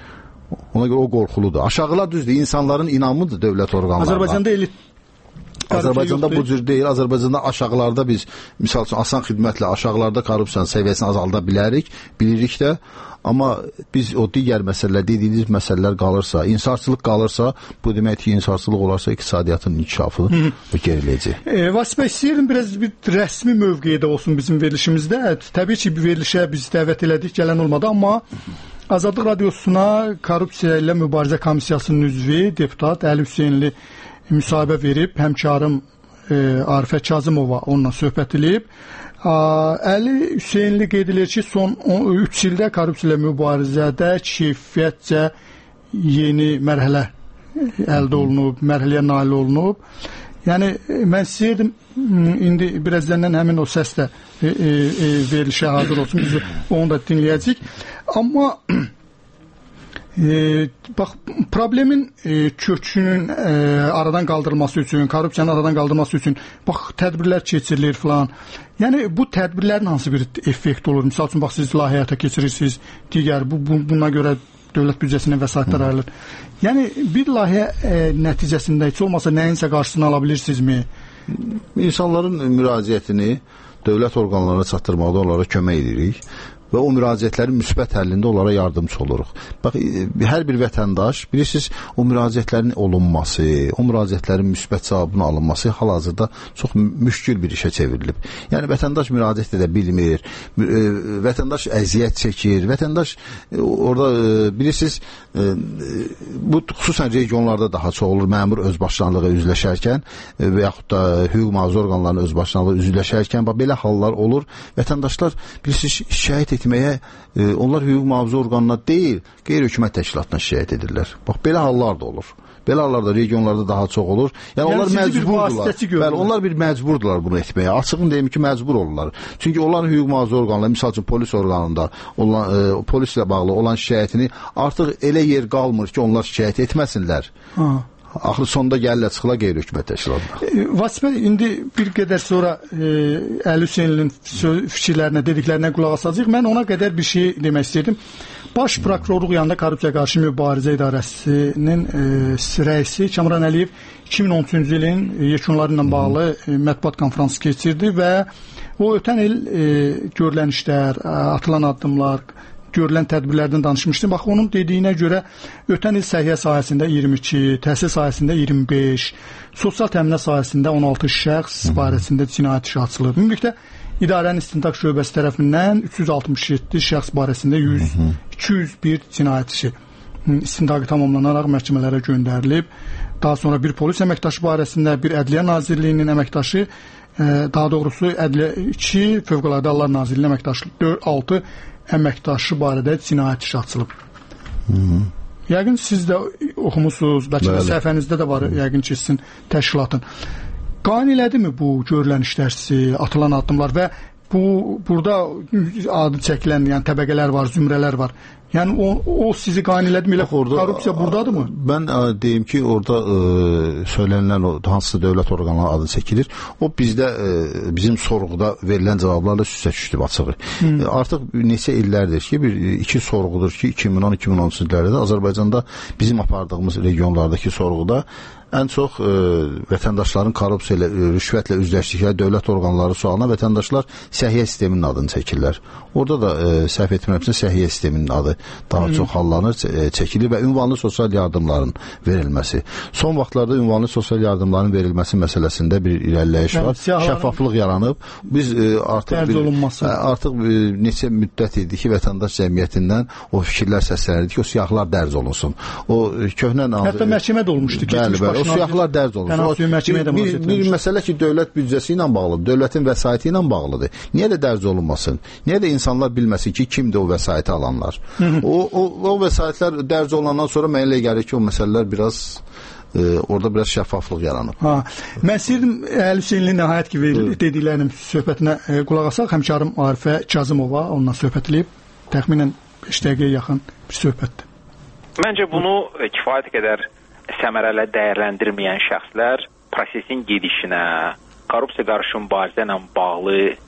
Ona görə o qorxuludur. Aşağılar düzdür, insanların inamıdır dövlət orqanlarına. Azərbaycanda elit Azərbaycanda bu cür deyil. Azərbaycanda aşağılarda biz, misal üçün, asan xidmətlə aşağılarda korrupsiyanın səviyyəsini azalda bilirik də. Amma biz o digər məsələlər, dediyiniz məsələlər qalırsa, inhisarçılıq qalırsa, bu demək ki, inhisarçılıq olarsa iqtisadiyyatın inkişafı geriləyəcək. Vasif bəy, istəyirdim biraz bir rəsmi mövqedə olsun bizim verilişimizdə. Təbii ki, bir verilişə biz dəvət elədik, gələn olmadı, amma Azadlıq Radiosuna Korrupsiya ilə Mübarizə Komissiyasının üzvü, deputat Əli Hüseynli müsahibə verib, həmkarım Arifə Kazımova onunla söhbət edib. Əli Hüseynli qeyd edir ki, son 3 ildə korrupsiya ilə mübarizədə keyfiyyətcə yeni mərhələ əldə olunub, mərhələyə nail olunub. Yəni, mən istəyirdim, indi birazdan həmin o səs də verilişə hazır olsun, biz onu da dinləyəcəyik. Amma bax, problemin kökünün aradan qaldırılması üçün, korrupsiyanın aradan qaldırılması üçün bax, tədbirlər keçirilir filan. Yəni, bu tədbirlərin hansı bir effekt olur? Misal üçün, bax, siz layihə həyata keçirirsiniz, digər, buna görə dövlət büdcəsindən vəsaitlər ayrılır. Yəni, bir layihə nəticəsində heç olmasa nəyinsə qarşısını ala bilirsinizmi? İnsanların müraciətini dövlət orqanlarına çatdırmaqda onlara kömək edirik və o müraciətlərin müsbət həllində onlara yardımcı oluruq. Bax, hər bir vətəndaş, bilirsiniz, o müraciətlərin olunması, o müraciətlərin müsbət cavabının alınması hal-hazırda çox müşkül bir işə çevrilib. Yəni, vətəndaş müraciət edə bilmir, vətəndaş əziyyət çəkir, vətəndaş orada, bilirsiniz, bu xüsusən regionlarda daha çox olur, məmur özbaşınalığı üzləşərkən və yaxud da hüquq mühafizə orqanlarının özbaşınalığı üzləşərkən, belə hallar olur. Vətəndaşlar, bilirsiniz, şikayət etməyə, onlar hüquq mühafizə orqanına deyil, qeyri-hökumət təşkilatına şikayət edirlər. Bax, belə hallar da olur. Belə hallarda regionlarda daha çox olur. Yəni onlar məcburdurlar. Bəli, onlar bir məcburdurlar bunu etməyə. Açığını deyim ki, məcbur olurlar. Çünki onların hüquq mühafizə orqanları, misal üçün polis orqanında olan polislə bağlı olan şikayətini artıq elə yer qalmır ki, onlar şikayət etməsinlər. Axırı sonunda gəlirlər, çıxırlar qeyri-hökumət təşkilatına. Vasif bəy, indi bir qədər sonra Əli Hüseynlinin fikirlərinə, dediklərinə qulaq asacağıq. Mən ona qədər bir şey demək istəyirdim. Baş prokurorluq yanında Korrupsiya qarşı mübarizə idarəsinin rəisi Kamran Əliyev 2013-cü ilin yekunları ilə bağlı mətbuat konfransı keçirdi və o ötən il görülən işlər, atılan addımlar, görülən tədbirlərdən danışmışdı. Bax, onun dediyinə görə ötən il səhiyyə sahəsində 22, təhsil sahəsində 25, sosial təminat sahəsində 16 şəxs barəsində cinayət işi açılıb. Ümumilikdə İdarənin İstintaq Şöbəsi tərəfindən 367 şəxs barəsində 201 cinayət işi istintaqı tamamlanaraq məhkəmələrə göndərilib. Daha sonra bir polis əməkdaşı barəsində, bir Ədliyyə Nazirliyinin əməkdaşı, daha doğrusu 2 Fövqəladə Hallar Nazirliyinin əməkdaşı, 6 əməkdaşı barədə cinayət işi açılıb. Yəqin siz də oxumusunuz, bəlkə də səhifənizdə də var, yəqin ki, sizin təşkilatın. Qane elədimi bu görülən işlər, atılan addımlar və burada adı çəkilən, yəni təbəqələr var, zümrələr var. Yəni o sizi qane elədi mi? Korrupsiya buradadır mı? Mən deyim ki, orada söylənilən hansısa dövlət orqanlarının adı çəkilir. O bizdə, bizim sorğuda verilən cavablarla üst-üstə düşdü açığı. Artıq neçə illərdir ki, iki sorğudur ki, 2010-2013 illərdə Azərbaycanda bizim apardığımız regionlardakı sorğuda ən çox vətəndaşların korrupsiya ilə, rüşvətlə üzləşdikləri dövlət orqanları sualına vətəndaşlar səhiyyə sisteminin adını çəkirlər. Orada da səhv etmirəmsə səhiyyə sisteminin adı daha çox hallanır, çəkilir və ünvanlı sosial yardımların verilməsi. Son vaxtlarda ünvanlı sosial yardımların verilməsi məsələsində bir irəliləyiş var. Şəffaflıq yaranıb. Biz artıq neçə müddət idi ki, vətəndaş cəmiyyətindən o fikirlər səslənirdi ki, o siyahılar dərc olunsun. O köhnə hətta məhkəmə də olmuşdu ki, o siyahılar dərc olunsun. Bir məsələ ki, dövlət büdcəsi ilə bağlıdır, dövlətin vəsaiti ilə bağlıdır. Niyə də dərc olunmasın? Niyə də insanlar bilməsin ki, kimdir o vəsaiti alanlar? O vəsaitlər dərc olandan sonra mənə elə gəlir ki, o məsələlər biraz orada biraz şəffaflıq yaranıb. Mən istəyirdim Əli Hüseynli nəhayət ki, dediklərinin söhbətinə qulaq asaq. Həmkarım Arifə Kazımova onunla söhbət edib, təxminən 5 dəqiqəyə yaxın bir söhbətdir. Məncə bunu kifayət qədər səmərələ dəyərləndirməyən şəxslər prosesin gedişinə, korrupsiya qarşı mübarizə ilə bağlı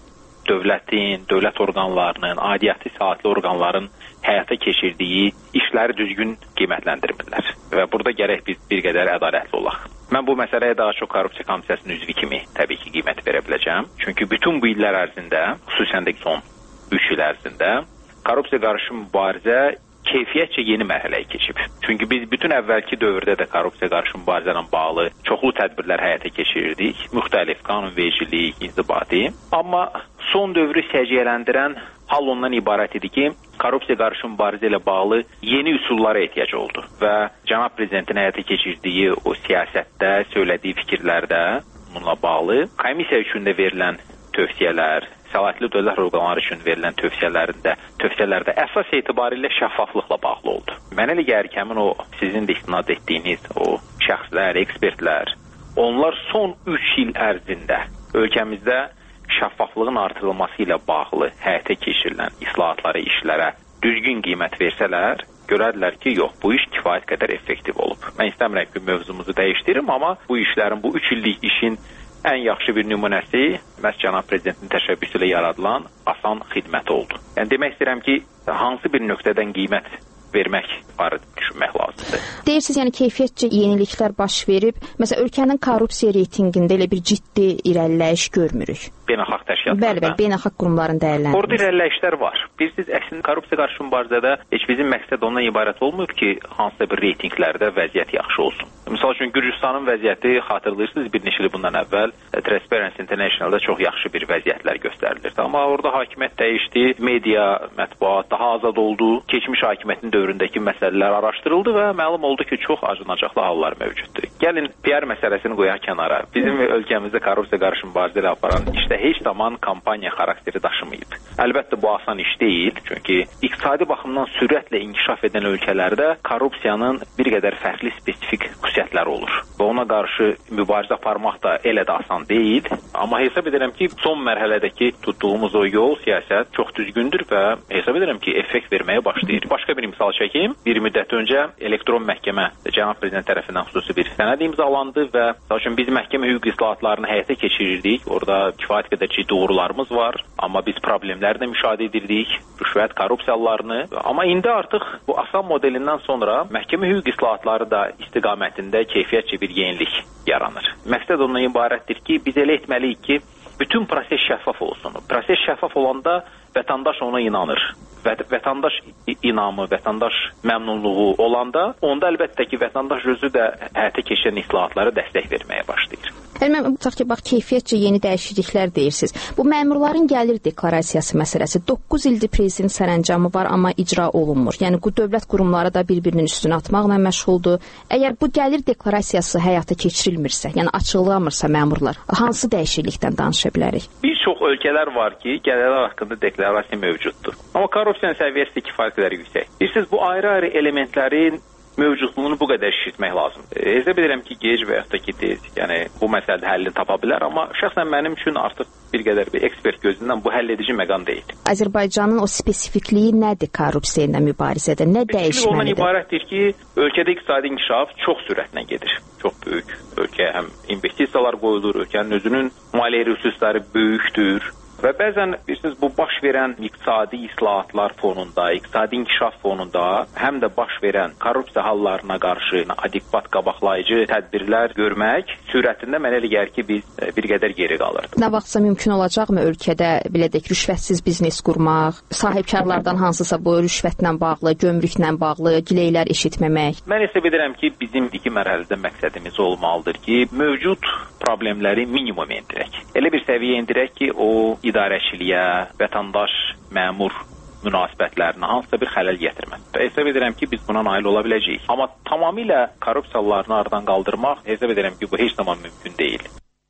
dövlətin, dövlət orqanlarının, aidiyyatı saatlı orqanların həyata keçirdiyi işləri düzgün qiymətləndirmirlər. Və burada gərək biz bir qədər ədalətli olaq. Mən bu məsələyə daha çox korrupsiya komissiyasının üzvü kimi təbii ki, qiymət verə biləcəm. Çünki bütün bu illər ərzində, xüsusən də son 3 il ərzində korrupsiya qarşı mübarizə keyfiyyətcə yeni mərhələyə keçib. Çünki biz bütün əvvəlki dövrdə də korrupsiya qarşı mübarizə ilə bağlı çoxlu tədbirlər həyata keçirirdik. Müxtəlif qanunvericilik, inzibati. Amma son dövrü səciyyələndirən hal ondan ibarət idi ki, korrupsiya qarşı mübarizə ilə bağlı yeni üsullara ehtiyac oldu və cənab prezidentin həyata keçirdiyi o siyasətdə, söylədiyi fikirlərdə bununla bağlı komissiya üçün də verilən tövsiyələr, səlahiyyətli dövlət orqanları üçün verilən tövsiyələrdə əsas etibarilə şəffaflıqla bağlı oldu. Mənə elə gəlir ki, həmin o sizin də istinad etdiyiniz o şəxslər, ekspertlər, onlar son 3 il ərzində ölkəmizdə şəffaflığın artırılması ilə bağlı həyata keçirilən islahatlara, işlərə düzgün qiymət versələr, görədilər ki, yox, bu iş kifayət qədər effektiv olub. Mən istəmirəm ki, mövzumuzu dəyişdirim, amma bu işlərin, bu 3 illik işin ən yaxşı bir nümunəsi məhz cənab prezidentin təşəbbüsü ilə yaradılan asan xidmət oldu. Yəni demək istəyirəm ki, hansı bir nöqtədən qiymət vermək barədə düşünmək lazımdır. Deyirsiniz, yəni keyfiyyətcə yeniliklər baş verib. Məsələn, ölkənin korrupsiya reytinqində elə bir ciddi irəliləyiş görmürük. Beynəlxalq təşkilatlarda. Bəli, beynəlxalq qurumların dəyərləndirilməsi. Orada irəliləyişlər var. Bilirsiniz, əslində korrupsiya qarşı mübarizədə heç bizim məqsəd ondan ibarət olmur ki, hansısa bir reytinqlərdə vəziyyət yaxşı olsun. Məsəl üçün Gürcüstanın vəziyyəti xatırlayırsınız, bir neçə il bundan əvvəl Transparency International-da çox yaxşı bir vəziyyətlər göstərilirdi. Amma orada hakimiyyət dəyişdi, media, mətbuat daha azad oldu. Keçmiş hakimiyyətin dövründəki məsələlər araşdırıldı və məlum oldu ki, çox acınacaqlı hallar mövcuddur. Gəlin PR məsələsini qoyaq kənara. Bizim ölkəmizdə korrupsiya qarşı mübarizə ilə aparan işdə heç zaman kampaniya xarakteri daşımayıb. Əlbəttə bu asan iş deyil, çünki iqtisadi baxımdan sürətlə inkişaf edən ölkələrdə korrupsiyanın bir qədər fərqli spesifik xüsusiyyətləri olur. Və ona qarşı mübarizə aparmaq da elə də asan deyil. Amma hesab edirəm ki, son mərhələdəki tutduğumuz o yol, siyasət çox düzgündür və hesab edirəm ki, effekt verməyə başlayır. Başqa bir misal çəkeyim. Bir müddət öncə elektron məhkəmə cənab prezident tərəfindən xüsusi bir sənəd imzalandı və biz məhkəmə hüquq islahatlarını həyata keçirirdik. Orada kifayət qədər ciddi uğurlarımız var, amma biz problemləri də müşahidə edirdik, rüşvət, korrupsiyalarını. Amma indi artıq bu asan modelindən sonra məhkəmə hüquq islahatları da istiqamətində keyfiyyətcə bir yenilik yaranır. Məqsəd ondan ibarətdir ki, biz elə etməliyik ki, bütün proses şəffaf olsun. Proses şəffaf olanda vətəndaş ona inanır. Vətəndaş inamı, vətəndaş məmnunluğu olanda, onda əlbəttə ki, vətəndaş özü də həyata keçirilən islahatlara dəstək verməyə başlayır. Mən tutaq ki, bax, keyfiyyətcə yeni dəyişikliklər deyirsiniz. Bu məmurların gəlir deklarasiyası məsələsi 9 ildir prezident sərəncamı var, amma icra olunmur. Yəni, bu dövlət qurumları da bir-birinin üstünə atmaqla məşğuldur. Əgər bu gəlir deklarasiyası həyata keçirilmirsə, yəni açıqlamırsa məmurlar, hansı dəyişiklikdən danışa bilərik? Bir çox ölkələr var ki, gəlirlər haqqında deklarasiya mövcuddur. Amma korrupsiyanın səviyyəsi kifayət qədər yüksək. Bilirsiniz, bu ayrı-ayrı elementlərin mövcudluğunu bu qədər şişirtmək lazımdır. Hesab edirəm ki, gec və yaxud da ki, tez, yəni bu məsələdə həllini tapa bilər, amma şəxsən mənim üçün artıq bir qədər bir ekspert gözündən bu həll edici məqam deyil. Azərbaycanın o spesifikliyi nədir korrupsiya ilə mübarizədə? Nə dəyişməlidir? Ondan ibarətdir ki, ölkədə iqtisadi inkişaf çox sürətlə gedir. Çox böyük. Ölkəyə həm investisiyalar qoyulur, ölkənin özünün maliyyə resursları böyükdür. Və bəzən bilirsiniz, bu baş verən iqtisadi islahatlar fonunda, iqtisadi inkişaf fonunda həm də baş verən korrupsiya hallarına qarşı adekvat qabaqlayıcı tədbirlər görmək sürətində mənə elə gəlir ki, biz bir qədər geri qalırdıq. Nə vaxtsa mümkün olacaqmı ölkədə belə deyək, rüşvətsiz biznes qurmaq, sahibkarlardan hansısa bu rüşvətlə bağlı, gömrüklə bağlı gileylər eşitməmək? Mən hesab edirəm ki, bizim iki mərhələdə məqsədimiz olmalıdır ki, mövcud problemləri minimuma endirək. Elə bir səviyyə endirək ki, o idarəçiliyə, vətəndaş, məmur münasibətlərinə hansısa bir xələl gətirməz. Hesab edirəm ki, biz buna nail ola biləcəyik. Amma tamamilə korrupsiyalarını aradan qaldırmaq, hesab edirəm ki, bu heç zaman mümkün deyil.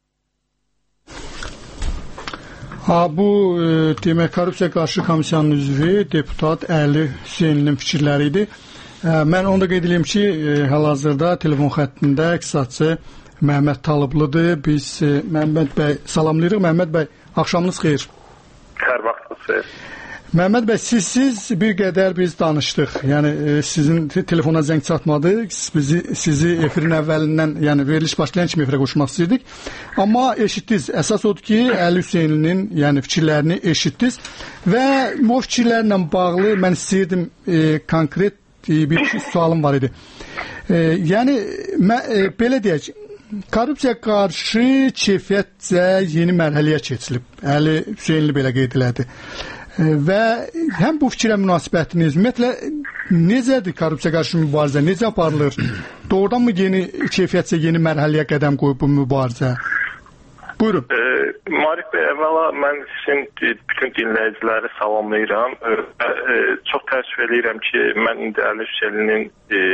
Bu demək korrupsiya qarşı komissiyanın üzvü deputat Əli Hüseynlinin fikirləri idi. Mən onu da qeyd edeyim ki, hal-hazırda telefon xəttində iqtisadçı Məhəmməd Talıblıdır. Biz Məhəmməd bəy salamlayırıq. Məhəmməd bəy, axşamınız xeyir. Hər vaxtınız xeyir. Məhəmməd bəy, siz bir qədər biz danışdıq. Yəni sizin telefona zəng çatmadı. Sizi efirin əvvəlindən, yəni veriliş başlayan kimi efirə qoşmaq istəyirdik. Amma eşitdiniz. Əsas odur ki, Əli Hüseynlinin yəni fikirlərini eşitdiniz və bu fikirlərlə bağlı mən istəyirdim konkret bir sualım var idi. Yəni belə deyək, korrupsiya qarşı keyfiyyətcə yeni mərhələyə keçilib. Əli Hüseynli belə qeyd elədi. Və həm bu fikrə münasibətiniz, ümumiyyətlə necədir korrupsiya qarşı mübarizə, necə aparılır? Doğrudan mı yeni keyfiyyətcə yeni mərhələyə qədəm qoyub bu mübarizə? Buyurun. Marif bəy, əvvəla mən sizin bütün dinləyiciləri salamlayıram. Çox təəssüf edirəm ki, mən indi Əli Hüseynlinin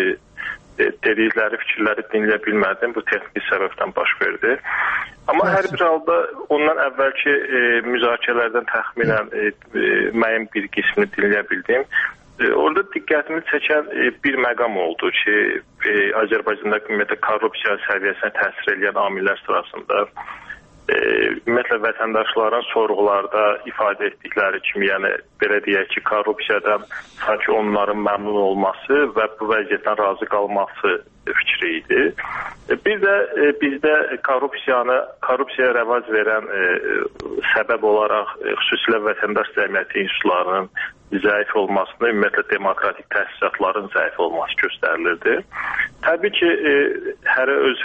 dedikləri fikirləri dinləyə bilmədim. Bu texniki səbəbdən baş verdi. Amma hər bir halda ondan əvvəlki müzakirələrdən təxminən müəyyən bir qismini dinləyə bildim. Orada diqqətimi çəkən bir məqam oldu ki, Azərbaycanda ümumiyyətlə korrupsiya səviyyəsinə təsir edən amillər sırasında ümumiyyətlə vətəndaşların sorğularda ifadə etdikləri kimi, yəni belə deyək ki, korrupsiyadan sanki onların məmnun olması və bu vəziyyətdən razı qalması fikri idi. Bir də bizdə korrupsiyaya rəvac verən səbəb olaraq xüsusilə vətəndaş cəmiyyəti institutlarının zəif olmasını, ümumiyyətlə demokratik təsisatların zəif olması göstərilirdi. Təbii ki, hərə öz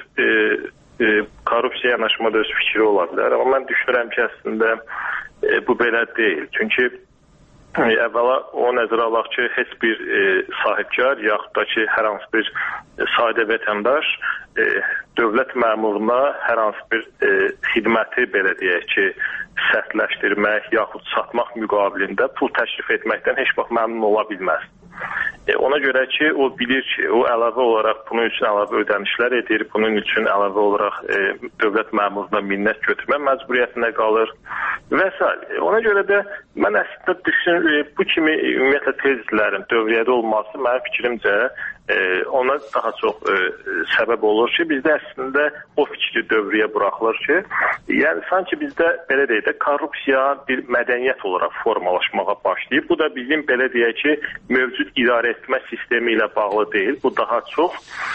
korrupsiya yanaşmada öz fikri ola bilər. Amma mən düşünürəm ki, əslində bu belə deyil. Çünki əvvəla o nəzərə alaq ki, heç bir sahibkar yaxud da ki, hər hansı bir sadə vətəndaş dövlət məmuruna hər hansı bir xidməti, belə deyək ki, sərtləşdirmək yaxud satmaq müqabilində pul təklif etməkdən heç vaxt məmnun ola bilməz. Ona görə ki, o bilir ki, o əlavə olaraq bunun üçün əlavə ödənişlər edir, bunun üçün əlavə olaraq dövlət məmuruna minnət götürmə məcburiyyətində qalır və s. Ona görə də mən əslində düşünürəm, bu kimi ümumiyyətlə tezlərin dövriyyədə olması mənim fikrimcə ona daha çox səbəb olur ki, bizdə əslində o fikri dövriyə buraxılır ki, yəni sanki bizdə belə deyək də korrupsiya bir mədəniyyət olaraq formalaşmağa başlayıb. Bu da bizim belə deyək ki, mövcud idarə etmə sistemi ilə bağlı deyil. Bu daha çox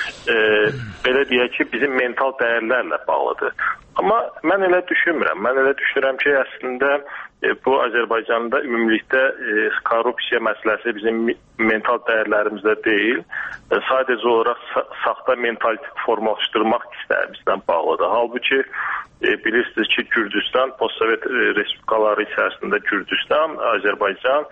belə deyək ki, bizim mental dəyərlərlə bağlıdır. Amma mən elə düşünmürəm. Mən elə düşünürəm ki, əslində bu Azərbaycanda ümumilikdə korrupsiya məsələsi bizim mental dəyərlərimizdə deyil. Sadəcə olaraq saxta mentalitet formalaşdırmaq istəyimizdən bağlıdır. Halbuki bilirsiniz ki, Gürcüstan, postsovet respublikaları içərisində Gürcüstan, Azərbaycan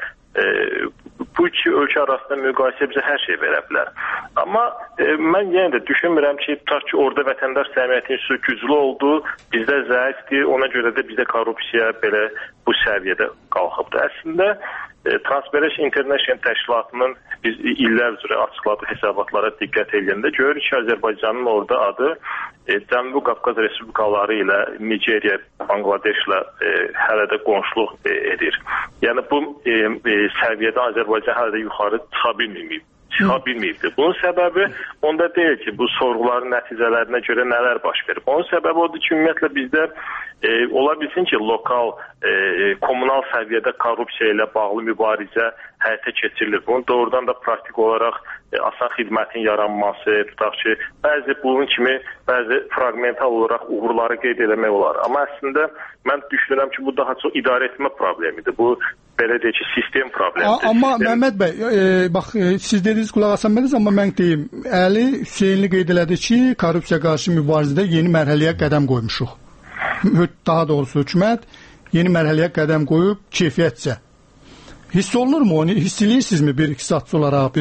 bu iki ölkə arasında müqayisə bizə hər şey verə bilər. Amma mən yenə də düşünmürəm ki, tutaq ki, orada vətəndaş cəmiyyəti institutu güclü oldu, bizdə zəifdir, ona görə də bizdə korrupsiya belə bu səviyyədə qalxıbdır. Əslində, Transparency International təşkilatının biz illər üzrə açıqladığı hesabatlara diqqət edəndə görürük ki, Azərbaycanın orada adı Cənubi Qafqaz Respublikaları ilə Nigeriya, Bangladeshlə hələ də qonşuluq edir. Yəni bu səviyyədə Azərbaycan hələ də yuxarı çıxa bilməyibdir. Bunun səbəbi onda deyil ki, bu sorğuların nəticələrinə görə nələr baş verir. Onun səbəbi odur ki, ümumiyyətlə bizdə ola bilsin ki, lokal, kommunal səviyyədə korrupsiya ilə bağlı mübarizə həyata keçirilir. Bunun doğrudan da praktik olaraq asan xidmətin yaranması, tutaq ki, bunun kimi bəzi fragmental olaraq uğurları qeyd eləmək olar. Amma əslində mən düşünürəm ki, bu daha çox idarə etmə problemidir. Bu belə deyək ki, sistem problemidir. Amma Məhəmməd bəy, bax, siz dediniz, qulaq asanmədiniz, amma mən deyim, Əli Hüseynli qeyd elədi ki, korrupsiya qarşı mübarizədə yeni mərhələyə qədəm qoymuşuq. Daha doğrusu hökumət yeni mərhələyə qədəm qoyub keyfiyyətcə. Hiss olunurmu onu? Hiss eləyirsinizmi bir iqtisadçı olaraq?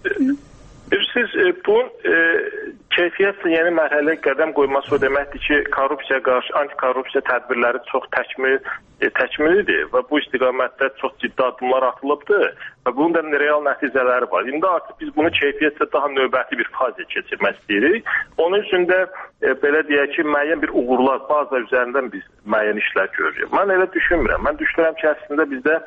Siz bu keyfiyyətlə yeni mərhələyə qədəm qoyması o deməkdir ki, korrupsiya qarşı antikorrupsiya tədbirləri çox təkmilidir və bu istiqamətdə çox ciddi addımlar atılıbdır və bunun da real nəticələri var. İndi artıq biz bunu keyfiyyətlə daha növbəti bir fazə keçirmək istəyirik. Onun üçün də belə deyək ki, müəyyən bir uğurlar baza üzərindən biz müəyyən işlər görürük. Mən elə düşünmürəm. Mən düşünürəm ki, əslində bizdə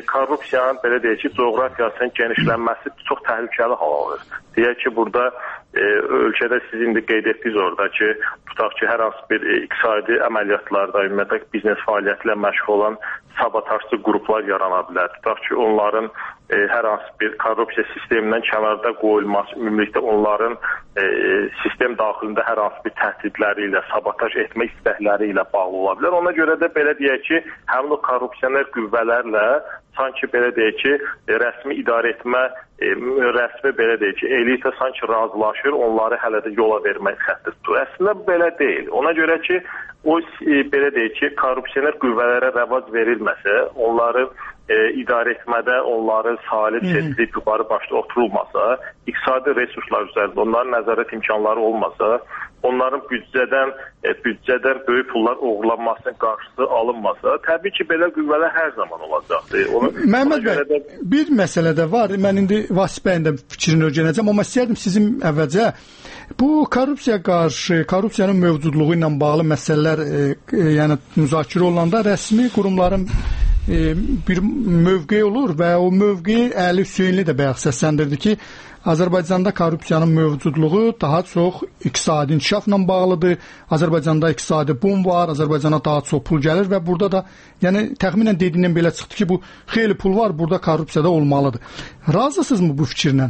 korrupsiyanın belə deyək ki, coğrafiyasının genişlənməsi çox təhlükəli hal alır. Deyək ki, burada ölkədə siz indi qeyd etdiniz orada ki, tutaq ki, hər hansı bir iqtisadi əməliyyatlarda, ümumiyyətlə biznes fəaliyyəti ilə məşğul olan sabotajçı qruplar yarana bilər. Tutaq ki, onların hər hansı bir korrupsiya sistemindən kənarda qoyulması, ümumilikdə onların sistem daxilində hər hansı bir təhdidləri ilə, sabotaj etmə istəkləri ilə bağlı ola bilər. Ona görə də belə deyək ki, həmin o korrupsioner qüvvələrlə sanki belə deyək ki, rəsmi idarə etmə, rəsmi belə deyək ki, elita sanki razılaşır, onları hələ də yola vermək xətti tutur. Əslində belə deyil. Ona görə ki, o belə deyək ki, korrupsioner qüvvələrə rəvac verilməsə, onları idarə etmədə onların salib seçilib yuxarı başda oturulmasa, iqtisadi resurslar üzərində onların nəzarət imkanları olmasa, onların büdcədən böyük pullar oğurlanmasının qarşısı alınmasa, təbii ki, belə qüvvələr hər zaman olacaqdır. Məhəmməd bəy, bir məsələ də var. Mən indi Vasif bəyin də fikrini öyrənəcəm, amma istəyərdim sizin əvvəlcə bu korrupsiya qarşı, korrupsiyanın mövcudluğu ilə bağlı məsələlər yəni müzakirə olunanda rəsmi qurumların bir mövqe olur və o mövqe Əli Hüseynli də bayaq səsləndirdi ki, Azərbaycanda korrupsiyanın mövcudluğu daha çox iqtisadi inkişafla bağlıdır. Azərbaycanda iqtisadi boom var, Azərbaycana daha çox pul gəlir və burada da yəni təxminən dediyindən belə çıxdı ki, bu xeyli pul var, burada korrupsiya da olmalıdır. Razısınızmı bu fikirlə?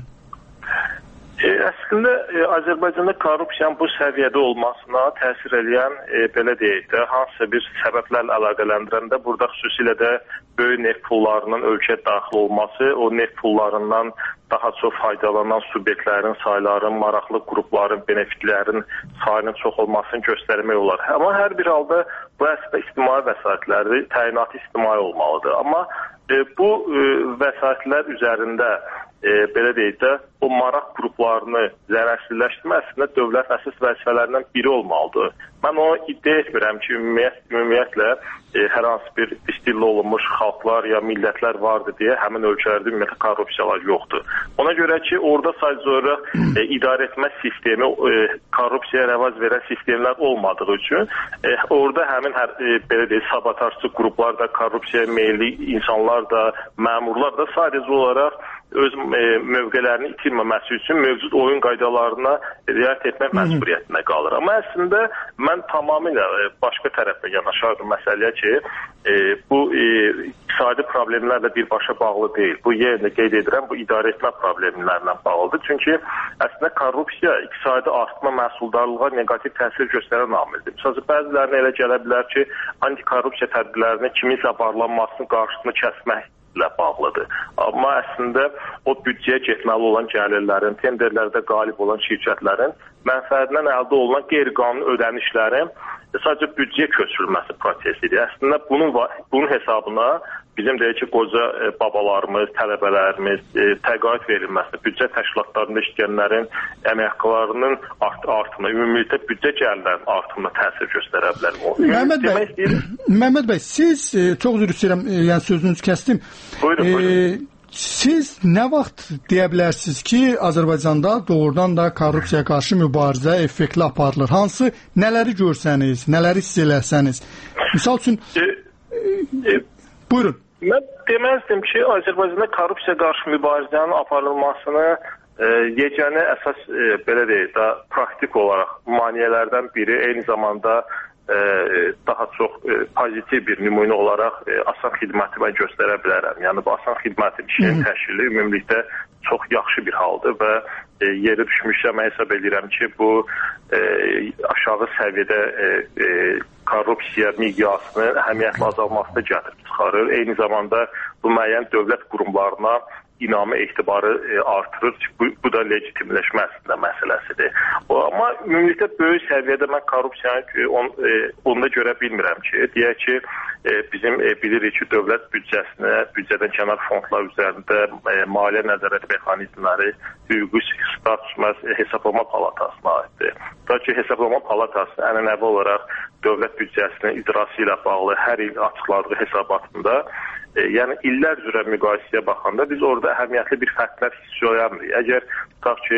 Əslində Azərbaycanda korrupsiyanın bu səviyyədə olmasına təsir edən belə deyək də, hansısa bir səbəblərlə əlaqələndirəndə burada xüsusilə də böyük neft pullarının ölkəyə daxil olması, o neft pullarından daha çox faydalanan subyektlərin saylarının, maraqlı qrupların, benefitlərin sayının çox olmasını göstərmək olar. Amma hər bir halda bu əslində ictimai vəsaitlərdir, təyinatı ictimai olmalıdır. Amma bu vəsaitlər üzərində belə deyək də, o maraq qruplarını zərərsizləşdirmə əslində dövlət əsas vəzifələrindən biri olmalıdır. Mən onu iddia etmirəm ki, ümumiyyətlə hər hansı bir istillə olunmuş xalqlar ya millətlər vardır deyə həmin ölkələrdə ümumiyyətlə korrupsiyalar yoxdur. Ona görə ki, orada sadəcə olaraq idarə etmə sistemi, korrupsiyaya rəvac verən sistemlər olmadığı üçün orada həmin belə deyək, sabotajçı qruplar da, korrupsiyaya meyilli insanlar da, məmurlar da sadəcə olaraq öz mövqələrini itirməməsi üçün mövcud oyun qaydalarına riayət etmək məcburiyyətinə qalır. Amma əslində mən tamamilə başqa tərəfə yanaşardım məsələyə ki, bu iqtisadi problemlərlə birbaşa bağlı deyil. Bu yerində qeyd edirəm, bu idarə etmə problemlərlə bağlıdır. Çünki əslində korrupsiya iqtisadi artma məhsuldarlığa neqativ təsir göstərən amildir. Məsələn, bəzilərinə elə gələ bilər ki, antikorrupsiya tədbirlərinin kiminsə varlanmasının qarşısını kəsmək ilə bağlıdır. Amma əslində o büdcəyə getməli olan gəlirlərin, tenderlərdə qalib olan şirkətlərin mənfəətindən əldə olunan qeyri-qanuni ödənişlərin sadəcə büdcəyə köçürülməsi prosesidir. Əslində bunun hesabına bizim deyək ki, qoca babalarımız, tələbələrimiz təqaüd verilməsi, büdcə təşkilatlarında işləyənlərin əmək haqqlarının artımına, ümumilikdə büdcə gəlirlərinin artımına təsir göstərə bilər. Məhəmməd bəy, siz çox üzr istəyirəm, yəni sözünüzü kəsdim. Buyurun. Siz nə vaxt deyə bilərsiniz ki, Azərbaycanda doğrudan da korrupsiyaya qarşı mübarizə effektli aparılır? Hansı nələri görsəniz, nələri hiss eləsəniz? Misal üçün, buyurun. Mən deməzdim ki, Azərbaycanda korrupsiya qarşı mübarizənin aparılmasını yeganə əsas belə deyək də praktik olaraq maneələrdən biri, eyni zamanda daha çox pozitiv bir nümunə olaraq asan xidməti mən göstərə bilərəm. Yəni bu asan xidmətin işinin təşkili ümumilikdə çox yaxşı bir haldır və yeri düşmüşsə mən hesab edirəm ki, bu aşağı səviyyədə korrupsiya miqyasının əhəmiyyətli azalmasına gətirib çıxarır. Eyni zamanda bu müəyyən dövlət qurumlarına inamı, etibarı artırır. Bu da legitimləşmə əslində məsələsidir. Amma ümumilikdə böyük səviyyədə mən korrupsiyanı onda görə bilmirəm ki, deyək ki, bizim bilirik ki, dövlət büdcəsinə, büdcədən kənar fondlar üzərində maliyyə nəzarət mexanizmləri, hüquqi status hesablama palatasına aiddir. Da ki, hesablama palatası ənənəvi olaraq dövlət büdcəsinin icrası ilə bağlı hər il açıqladığı hesabatında yəni illər üzrə müqayisəyə baxanda biz orada əhəmiyyətli bir fərqlər hiss oyanmırıq. Əgər tutaq ki,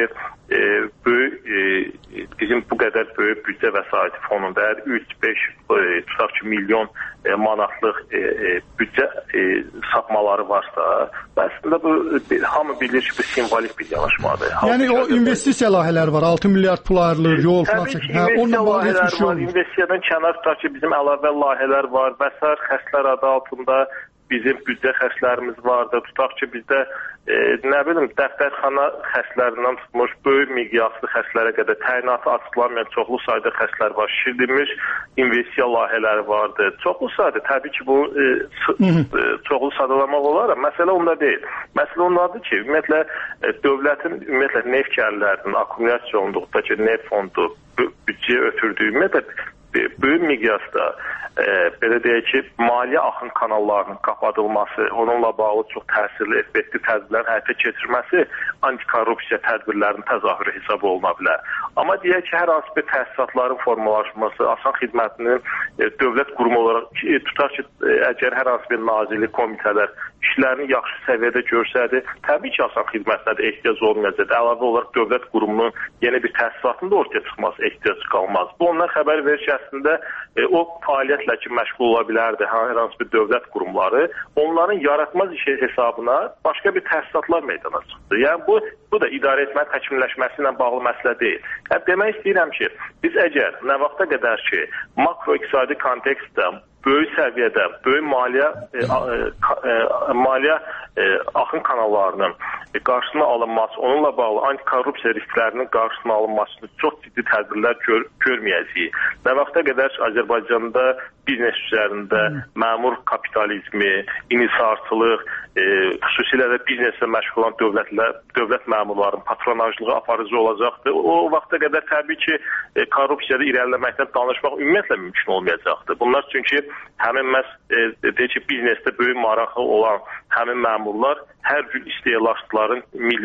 bizim bu qədər böyük büdcə vəsaiti fonunda əgər 3-5 tutaq ki, milyon manatlıq büdcə sapmaları varsa, əslində bu hamı bilir ki, bu simvolik bir yanaşmadır. Yəni o investisiya layihələri var, 6 milyard pul ayrılır, yol falan çəkilir. İnvestisiya layihələri var, investisiyadan kənar tutaq ki, bizim əlavə layihələr var, bəsər xərclər adı altında bizim büdcə xərclərimiz vardı. Tutaq ki, bizdə nə bilim, dəftərxana xərclərindən tutmuş, böyük miqyaslı xərclərə qədər təyinatı açıqlanmayan çoxlu sayda xərclər var. Şişirdilmiş investisiya layihələri vardı. Çoxlu sayda, təbii ki, bu çoxlu sadalamaq olar, məsələ onda deyil. Məsələ ondadır ki, ümumiyyətlə, dövlətin ümumiyyətlə neft gəlirlərinin akkumulyasiya olunduqda ki, neft fondu büdcəyə ötürdüyü, ümumiyyətlə, böyük miqyasda belə deyək ki, maliyyə axın kanallarının qapadılması, onunla bağlı çox təsirli, effektiv tədbirlərin həyata keçirməsi antikorrupsiya tədbirlərinin təzahürü hesab oluna bilər. Amma deyək ki, hər hansı bir təsisatların formalaşması, asan xidmətinin dövlət qurumu olaraq tutaq ki, əgər hər hansı bir nazirlik, komitələr işlərini yaxşı səviyyədə görsədir, təbii ki, asan xidmətinə də ehtiyac olmayacaq. Əlavə olaraq dövlət qurumunun yeni bir təsisatında ortaya çıxması ehtiyac qalmaz. Bu ondan xəbər verir ki, əslində o fəaliyyətlə ki, məşğul ola bilərdi hər hansı bir dövlət qurumları, onların yaratmaz işi hesabına başqa bir təsisatlar meydana çıxdı. Yəni bu da idarə etmə təkmilləşməsi ilə bağlı məsələ deyil. Yəni, demək istəyirəm ki, biz əgər nə vaxta qədər ki, makroiqtisadi kontekstdə böyük səviyyədə, böyük maliyyə axın kanallarının qarşısına alınması, onunla bağlı antikorrupsiya risklərinin qarşısına alınması üçün çox ciddi tədbirlər görməyəcəyik. Nə vaxta qədər Azərbaycanda biznes üzərində məmur kapitalizmi, inhisarçılıq, xüsusilə də bizneslə məşğul olan dövlət məmurların patronajlığı aparıcı olacaqdır. O vaxta qədər təbii ki, korrupsiyada irəliləməkdən danışmaq ümumiyyətlə mümkün olmayacaqdır. Bunlar çünki həmin deyək ki, biznesdə böyük maraqlı olan həmin məmurlar hər gün isteğlaşların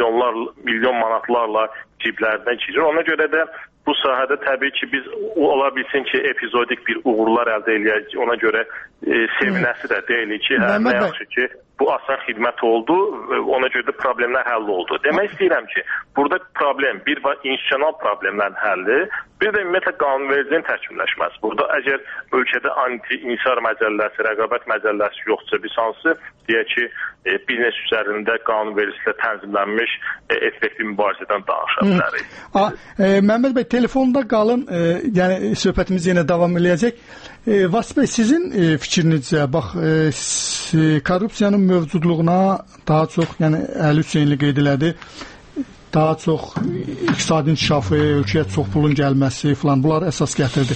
milyon manatlarla ciblərinə girir. Ona görə də bu sahədə təbii ki, biz ola bilsin ki, epizodik bir uğurlar əldə eləyəcək. Ona görə sevinəsi də deyilik ki, nə yaxşı ki, bu asan xidmət oldu, ona görə də problemlər həll oldu. Demək istəyirəm ki, burada problem, bir var institusional problemlərin həlli, bir də ümumiyyətlə qanunvericiliyin təkmilləşməsi. Burada əgər ölkədə anti-insar məcəlləsi, rəqabət məcəlləsi yoxdursa, biz hansı deyək ki, biznes üzərində qanunvericiliklə tənzimlənmiş effektiv mübarizədən danışa bilərik. Məhəmməd bəy, telefonda qalın, yəni söhbətimiz yenə davam eləyəcək. Vasif bəy, sizin fikrinizcə, bax, korrupsiyanın mövcudluğuna daha çox, yəni Əli Hüseynli qeyd elədi, daha çox iqtisadi inkişafı, ölkəyə çox pulun gəlməsi falan, bunlar əsas gətirdi.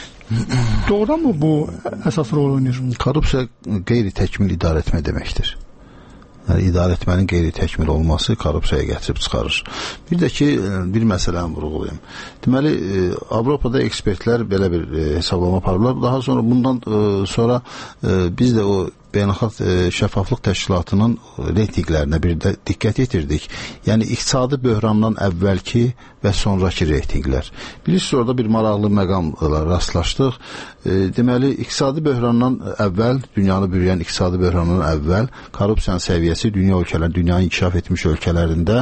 Doğrudan mı bu əsas rol oynayır? Korrupsiya qeyri-təkmil idarə etmə deməkdir. Yəni, idarə etmənin qeyri-təkmil olması korrupsiyaya gətirib çıxarır. Bir də ki, bir məsələni vurğulayım. Deməli, Avropada ekspertlər belə bir hesablama aparırlar. Daha sonra, bundan sonra biz də o Beynəlxalq Şəffaflıq Təşkilatının reytinqlərinə bir də diqqət yetirdik. Yəni, iqtisadi böhrandan əvvəlki və sonraki reytinqlər. Bilirsiniz, orada bir maraqlı məqamla rastlaşdıq. Deməli, iqtisadi böhrandan əvvəl, dünyanı bürüyən iqtisadi böhrandan əvvəl korrupsiyanın səviyyəsi dünyanın inkişaf etmiş ölkələrində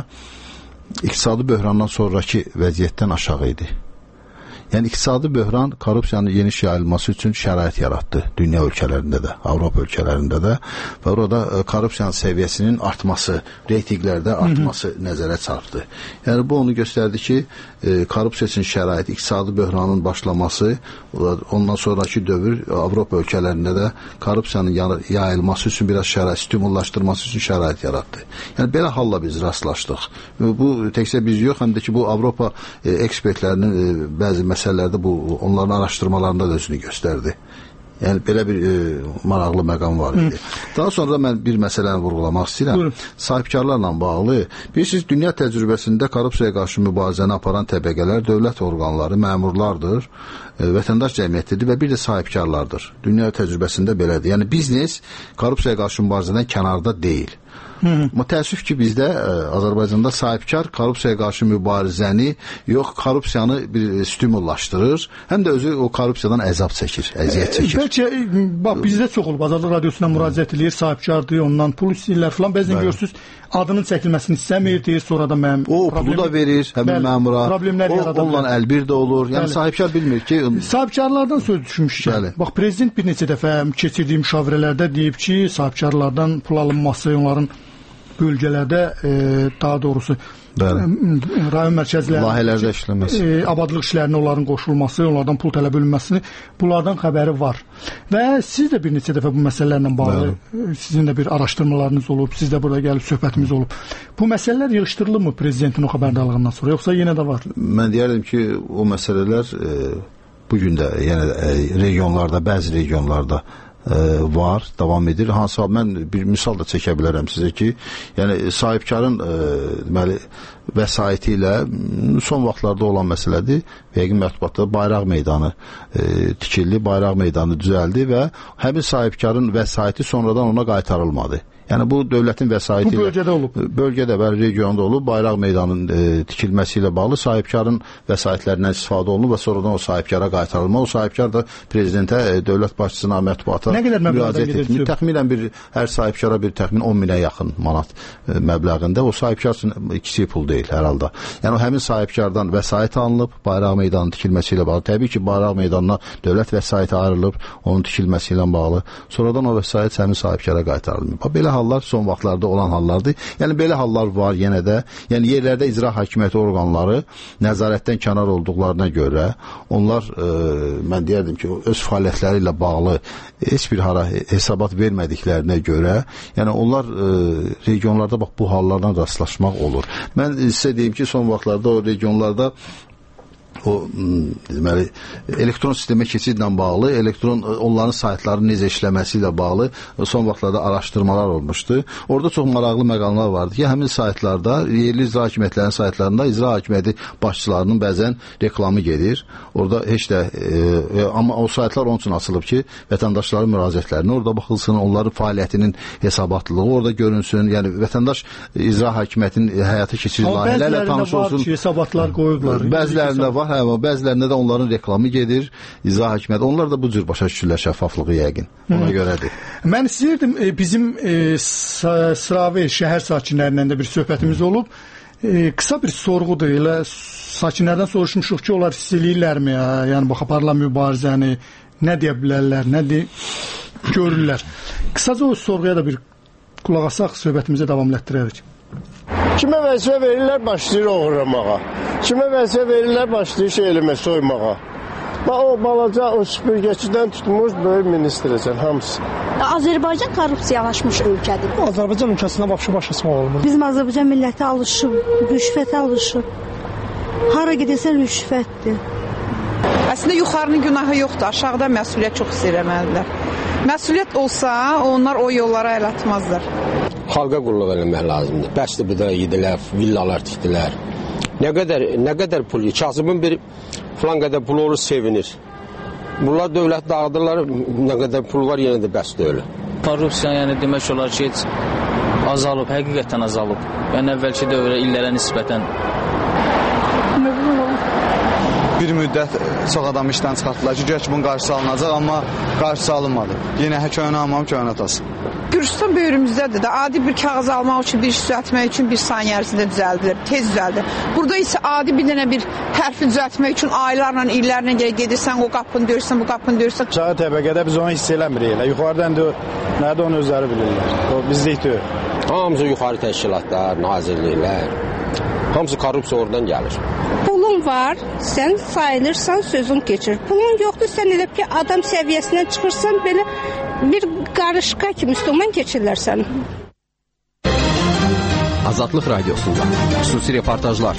iqtisadi böhrandan sonraki vəziyyətdən aşağı idi. Yəni, iqtisadi böhran korrupsiyanın geniş yayılması üçün şərait yaratdı dünya ölkələrində də, Avropa ölkələrində də və orada korrupsiyanın səviyyəsinin artması, reytinqlərdə artması nəzərə çarpdı. Yəni, bu onu göstərdi ki, korrupsiya üçün şərait, iqtisadi böhranın başlaması, ondan sonraki dövr Avropa ölkələrində də korrupsiyanın yayılması üçün biraz şərait, stimullaşdırması üçün şərait yaratdı. Yəni, belə halla biz rastlaşdıq. Bu, təkcə biz yox, həm də ki, bu Avropa ekspertlərinin bəzi məsələlərdə bu, onların araşdırmalarında da özünü göstərdi. Yəni, belə bir maraqlı məqam var idi. Daha sonra mən bir məsələni vurğulamaq istəyirəm. Sahibkarlarla bağlı. Bilirsiniz, dünya təcrübəsində korrupsiyaya qarşı mübarizəni aparan təbəqələr dövlət orqanları, məmurlardır, vətəndaş cəmiyyətidir və bir də sahibkarlardır. Dünya təcrübəsində belədir. Yəni, biznes korrupsiyaya qarşı mübarizədən kənarda deyil. Amma təəssüf ki, bizdə Azərbaycanda sahibkar korrupsiyaya qarşı mübarizəni yox, korrupsiyanı bir stimullaşdırır, həm də özü o korrupsiyadan əzab çəkir, əziyyət çəkir. Bəlkə, bax, bizdə çox olub, Azadlıq Radiosuna müraciət edir, sahibkardır, ondan pul istəyirlər filan, bəzən görürsünüz, adının çəkilməsini istəmir, deyir, sonra da mənim o pulu da verir, həmin məmura, onunla əlbir də olur, yəni sahibkar bilmir ki... Sahibkarlardan söz düşmüşkən, bax, prezident bir neçə dəfə keçirdiyi müşavirələrdə deyib ki, sahibkarlardan pul alınması, onların bölgələrdə, daha doğrusu, rayon mərkəzlərində layihələrdə işləməsi, abadlıq işlərinə onların qoşulması, onlardan pul tələb edilməsini, bunlardan xəbəri var. Və siz də bir neçə dəfə bu məsələlərlə bağlı, sizin də bir araşdırmalarınız olub, siz də burada gəlib söhbətimiz olub. Bu məsələlər yığışdırılırmı prezidentin o xəbərdarlığından sonra, yoxsa yenə də var? Mən deyərdim ki, o məsələlər bugün də yəni regionlarda, bəzi regionlarda var, davam edir. Hansısa mən bir misal da çəkə bilərəm sizə ki, yəni sahibkarın deməli vəsaiti ilə son vaxtlarda olan məsələdir. Yəqin mətbuatda Bayraq meydanı tikildi, Bayraq meydanı düzəldi və həmin sahibkarın vəsaiti sonradan ona qaytarılmadı. Yəni bu dövlətin vəsaiti ilə... Bu bölgədə olub. Bölgədə və regionda olub. Bayraq meydanının tikilməsi ilə bağlı sahibkarın vəsaitlərindən istifadə olunub və sonradan o sahibkara qaytarılma. O sahibkar da prezidentə, dövlət başçısına, mətbuata müraciət etmiş. Təxminən hər sahibkara bir təxmin 10 minə yaxın manat məbləğində. O sahibkar üçün kiçik pul deyil hər halda. Yəni o həmin sahibkardan vəsait alınıb, Bayraq meydanının tikilməsi ilə bağlı. Təbii ki, Bayraq meydanına dövlət vəsaiti ayrılıb, onun tikilməsi ilə bağlı. Sonradan o vəsait həmin sahibkara qaytarılmır. Belə hallar son vaxtlarda olan hallardır. Yəni belə hallar var yenə də. Yəni yerlərdə icra hakimiyyəti orqanları nəzarətdən kənar olduqlarına görə onlar mən deyərdim ki, öz fəaliyyətləri ilə bağlı heç bir hara hesabat vermədiklərinə görə, yəni onlar regionlarda bax bu hallarla rastlaşmaq olur. Mən sizə deyim ki, son vaxtlarda o regionlarda o deməli elektron sistemə keçidlə bağlı, onların saytlarının necə işləməsi ilə bağlı son vaxtlarda araşdırmalar olmuşdu. Orada çox maraqlı məqamlar vardı ki, həmin saytlarda, yerli icra hakimiyyətlərinin saytlarında icra hakimiyyəti başçılarının bəzən reklamı gedir. Orada heç də amma o saytlar onun üçün açılıb ki, vətəndaşların müraciətlərinə orada baxılsın, onların fəaliyyətinin hesabatlılığı orada görünsün. Yəni vətəndaş icra hakimiyyətinin həyata keçirdiyi layihələrlə tanış olsun. Bəzilərində var ki, hesabatlar qoyublar. Bəzilərində var, bəzilərində də onların reklamı gedir, icra hakimiyyəti. Onlar da bu cür başa düşürlər şəffaflığı yəqin. Ona görədir. Mən istəyirdim, bizim Sıravi şəhər sakinlərindən də bir söhbətimiz olub. Qısa bir sorğudur. Elə sakinlərdən soruşmuşuq ki, onlar hiss eləyirlərmi? Yəni, bax, aparılan mübarizəni nə deyə bilərlər, nə görürlər? Qısaca o sorğuya da bir qulaq asaq, söhbətimizə davam etdirərik. Kimə vəzifə verirlər, başlayır oğurlamağa. Kimə vəzifə verirlər, başlayır eləmə, soymağa. Bax, o balaca, o süpürgəçidən tutmuş böyük ministerəcən, hamısı. Azərbaycan korrupsiyalaşmış ölkədir. Azərbaycan ölkəsinə başa-başasmaq olmur. Bizim Azərbaycan milləti alışıb, rüşvətə alışıb. Hara gedəsən rüşvətdir. Əslində, yuxarının günahı yoxdur, aşağıda məsuliyyət çox istəyirəməlidirlər. Məsuliyyət olsa, onlar o yollara əl atmazlar. Xalqa qulluq eləmək lazımdır. Bəsdir bu da yedilər, villalar tikdilər. Nə qədər pul, kasıbın bir filan qədər pul olur, sevinir. Bunlar dövlət dağıdırlar, nə qədər pul var, yenə də bəs deyil. Korrupsiya, yəni demək olar ki, azalıb, həqiqətən azalıb. Yəni əvvəlki dövrə, illərə nisbətən. Bir müddət çox adam işdən çıxartdılar ki, güya ki, bunun qarşısı alınacaq, amma qarşısı alınmadı. Yenə köhnə almam, köhnə atasın. Gürcüstan böyrümüzdədir də, adi bir kağız almaq üçün, bir iş düzəltmək üçün bir saniyə ərzində düzəldilir, tez düzəldir. Burada isə adi bir dənə bir hərfi düzəltmək üçün aylarla, illərlə gedirsən, o qapını döyürsən, bu qapını döyürsən. Aşağı təbəqədə biz onu hiss eləmirik elə. Yuxarıdan da nədə onu özləri bilirlər. O bizlik deyil. Hamısı yuxarı təşkilatlar, nazirliklər, hamısı korrupsiya oradan gəlir. Pulun var, sən sayılırsan, sözün keçir. Pulun yoxdur, sən elə ki, adam səviyyəsindən çıxırsan, belə bir qarışqa kimi üstündən keçirlər səni. Azadlıq Radiosunda xüsusi reportajlar.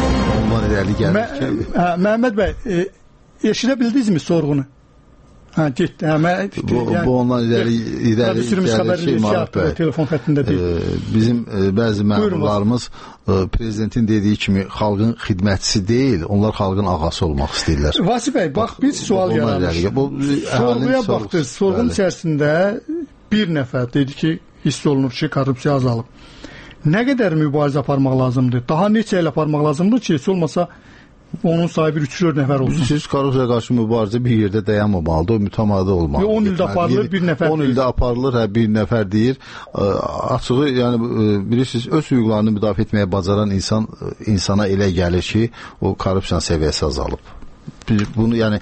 Məhəmməd bəy, eşidə bildinizmi sorğunu? Getdi. Bu ondan irəli şey Maraq bəy. Telefon xəttində deyil. Bizim bəzi məmurlarımız prezidentin dediyi kimi xalqın xidmətçisi deyil, onlar xalqın ağası olmaq istəyirlər. Vasif bəy, bax bir sual yaranır. Sorğuya baxdınız. Sorğunun içərisində bir nəfər dedi ki, hiss olunur ki, korrupsiya azalıb. Nə qədər mübarizə aparmaq lazımdır? Daha neçə ilə aparmaq lazımdır ki, heç olmasa onun sahibi 3-4 nəfər olsun. Siz korrupsiyaya qarşı mübarizə bir yerdə dayanmamalıdır, o mütəmadi olmalıdır. 10 ildə aparılır, bir nəfər 10 ildə aparılır, bir nəfər deyir. Açığı, yəni bilirsiniz, öz hüquqlarını müdafiə etməyə bacaran insana elə gəlir ki, o korrupsiyanın səviyyəsi azalıb. Bunu yəni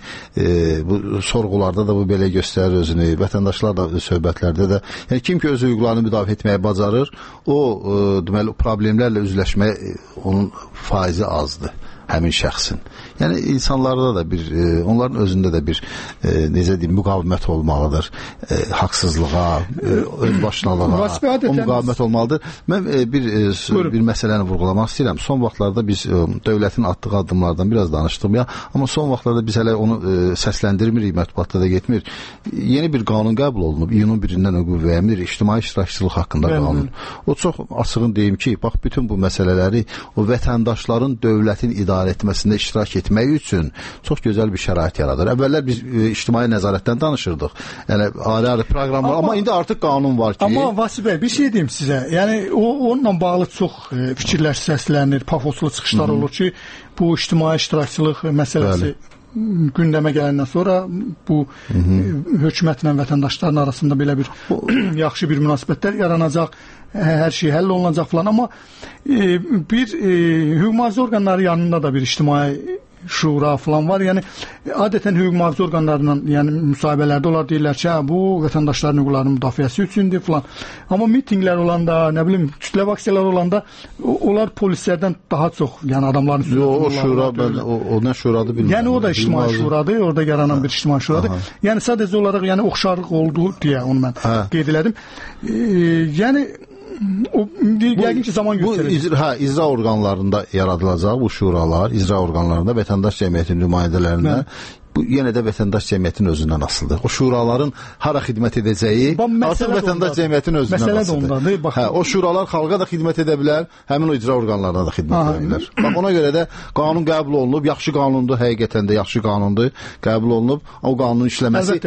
bu sorğularda da bu belə göstərir özünü. Vətəndaşlar da söhbətlərdə də, yəni kim ki öz hüquqlarını müdafiə etməyə bacarır, o deməli problemlərlə üzləşməyə onun faizi azdır həmin şəxsin. Yəni insanlarda da bir, onların özündə də bir necə deyim, müqavimət olmalıdır. Haqsızlığa, özbaşınalığa o müqavimət olmalıdır. Mən bir məsələni vurğulamaq istəyirəm. Son vaxtlarda biz dövlətin atdığı addımlardan biraz danışdıq ya, amma son vaxtlarda biz hələ onu səsləndirmirik, mətbuatda da getmir. Yeni bir qanun qəbul olunub, iyunun 1-dən qüvvəyə minir, ictimai iştirakçılıq haqqında qanun. O çox açığın deyim ki, bax bütün bu məsələləri o vətəndaşların dövlətin idarə etməsində iştirak etmək üçün çox gözəl bir şərait yaradır. Əvvəllər biz ictimai nəzarətdən danışırdıq. Yəni ayrı-ayrı proqramlar, amma indi artıq qanun var ki. Amma Vasif bəy, bir şey deyim sizə. Yəni onunla bağlı çox fikirlər səslənir, pafoslu çıxışlar olur ki, bu ictimai iştirakçılıq məsələsi gündəmə gələndən sonra bu hökumətlə vətəndaşların arasında belə bir yaxşı bir münasibətlər yaranacaq, hər şey həll olunacaq falan, amma bir hüquq-mühafizə orqanları yanında da bir ictimai şura falan var. Yəni adətən hüquq-mühafizə orqanlarından, yəni müsahibələrdə onlar deyirlər ki, bu vətəndaşların hüquqlarının müdafiəsi üçündür falan. Amma mitinqlər olanda, nə bilim, kütləvi aksiyalar olanda onlar polislərdən daha çox, yəni adamların o şura, o nə şuradır bilmirəm. Yəni o da ictimai şuradır, orada yaranan bir ictimai şuradır. Yəni sadəcə olaraq yəni oxşarlıq oldu deyə onu mən qeyd elədim. Yəni o yəqin ki zaman göstərəcək. İcra orqanlarında yaradılacaq bu şuralar, icra orqanlarında vətəndaş cəmiyyətinin nümayəndələrinə bu yenə də vətəndaş cəmiyyətinin özündən asılıdır. O şuraların hara xidmət edəcəyi artıq vətəndaş cəmiyyətinin özündən asılıdır. O şuralar xalqa da xidmət edə bilər, həmin o icra orqanlarına da xidmət edə bilər. Bax ona görə də qanun qəbul olunub, yaxşı qanundur, həqiqətən də yaxşı qanundur, qəbul olunub. O qanunun işləməsi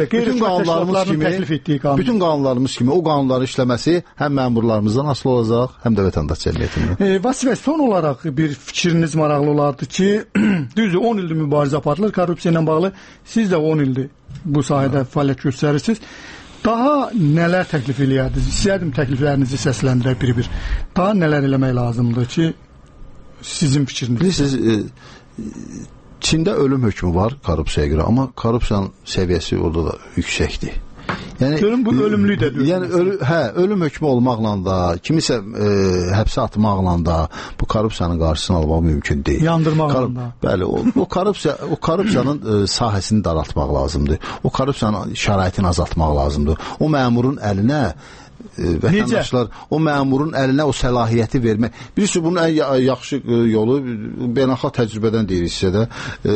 bütün qanunlarımız kimi o qanunların işləməsi həm məmurlarımızdan asılı olacaq, həm də vətəndaş cəmiyyətindən. Vasif bəy, son olaraq bir fikriniz maraqlı olardı ki, düzdür 10 ildir mübarizə aparılır korrupsiya ilə bağlı. Siz də 10 ildir bu sahədə fəaliyyət göstərirsiniz. Daha nələr təklif eləyərdiniz? İstəyərdim təkliflərinizi səsləndirək bir-bir. Daha nələr eləmək lazımdır ki, sizin fikriniz? Bilirsiniz, Çində ölüm hökmü var korrupsiyaya görə, amma korrupsiyanın səviyyəsi orada da yüksəkdir. Yəni bu ölümlü də deyil. Yəni ölüm hökmü olmaqla da, kimisə həbsə atmaqla da bu korrupsiyanın qarşısını almaq mümkün deyil. Yandırmaqla da. Bəli, o korrupsiyanın sahəsini daraltmaq lazımdır. O korrupsiyanın şəraitini azaltmaq lazımdır. O məmurun əlinə vətəndaşlar o məmurun əlinə o səlahiyyəti vermək. Bilirsiniz, bunun ən yaxşı yolu, beynəlxalq təcrübədən deyirik sizə də,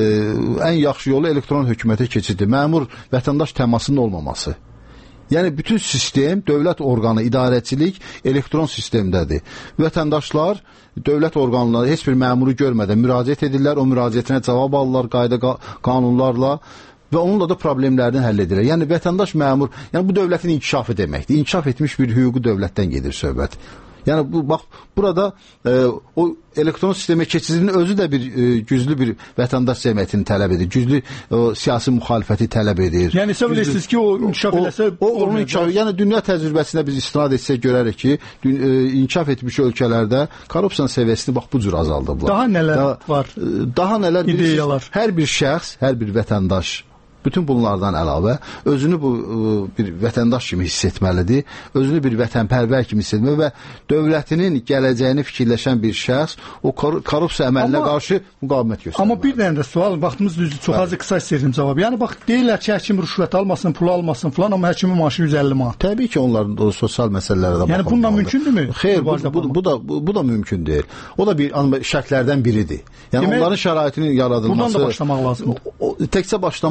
ən yaxşı yolu elektron hökumətə keçiddir. Məmur vətəndaş təmasının olmaması. Yəni bütün sistem, dövlət orqanı, idarəçilik elektron sistemdədir. Vətəndaşlar dövlət orqanları heç bir məmuru görmədən müraciət edirlər, o müraciətinə cavab alırlar qayda qanunlarla və onunla da problemlərini həll edirlər. Yəni vətəndaş məmur, yəni bu dövlətin inkişafı deməkdir. İnkişaf etmiş bir hüquqi dövlətdən gedir söhbət. Yəni bu bax burada o elektron sistemə keçidinin özü də bir güclü bir vətəndaş cəmiyyətini tələb edir. Güclü siyasi müxalifəti tələb edir. Yəni siz bilirsiniz ki, o inkişaf eləsə onun inkişafı, yəni dünya təcrübəsinə biz istinad etsək görərik ki, inkişaf etmiş ölkələrdə korrupsiyanın səviyyəsini bax bu cür azaldıblar. Daha nələr var? Daha nələr ideyalar? Hər bir şəxs, hər bir vətəndaş bütün bunlardan əlavə özünü bir vətəndaş kimi hiss etməlidir, özünü bir vətənpərvər kimi hiss etməli və dövlətinin gələcəyini fikirləşən bir şəxs o korrupsiya əməlinə qarşı müqavimət göstərməlidir. Amma bir dənə də sual, vaxtımız düzdür, çox azı qısa istəyirəm cavabı. Yəni bax deyirlər ki, həkim rüşvət almasın, pul almasın falan, amma həkimin maaşı 150 manat. Təbii ki, onların o sosial məsələlərə də baxılmalıdır. Yəni bununla mümkündürmü? Xeyr, bu da mümkün deyil. O da bir şərtlərdən biridir. Yəni onların şəraitinin yaradılması. Bundan da başlamaq lazımdır. Təkcə başlamayı o da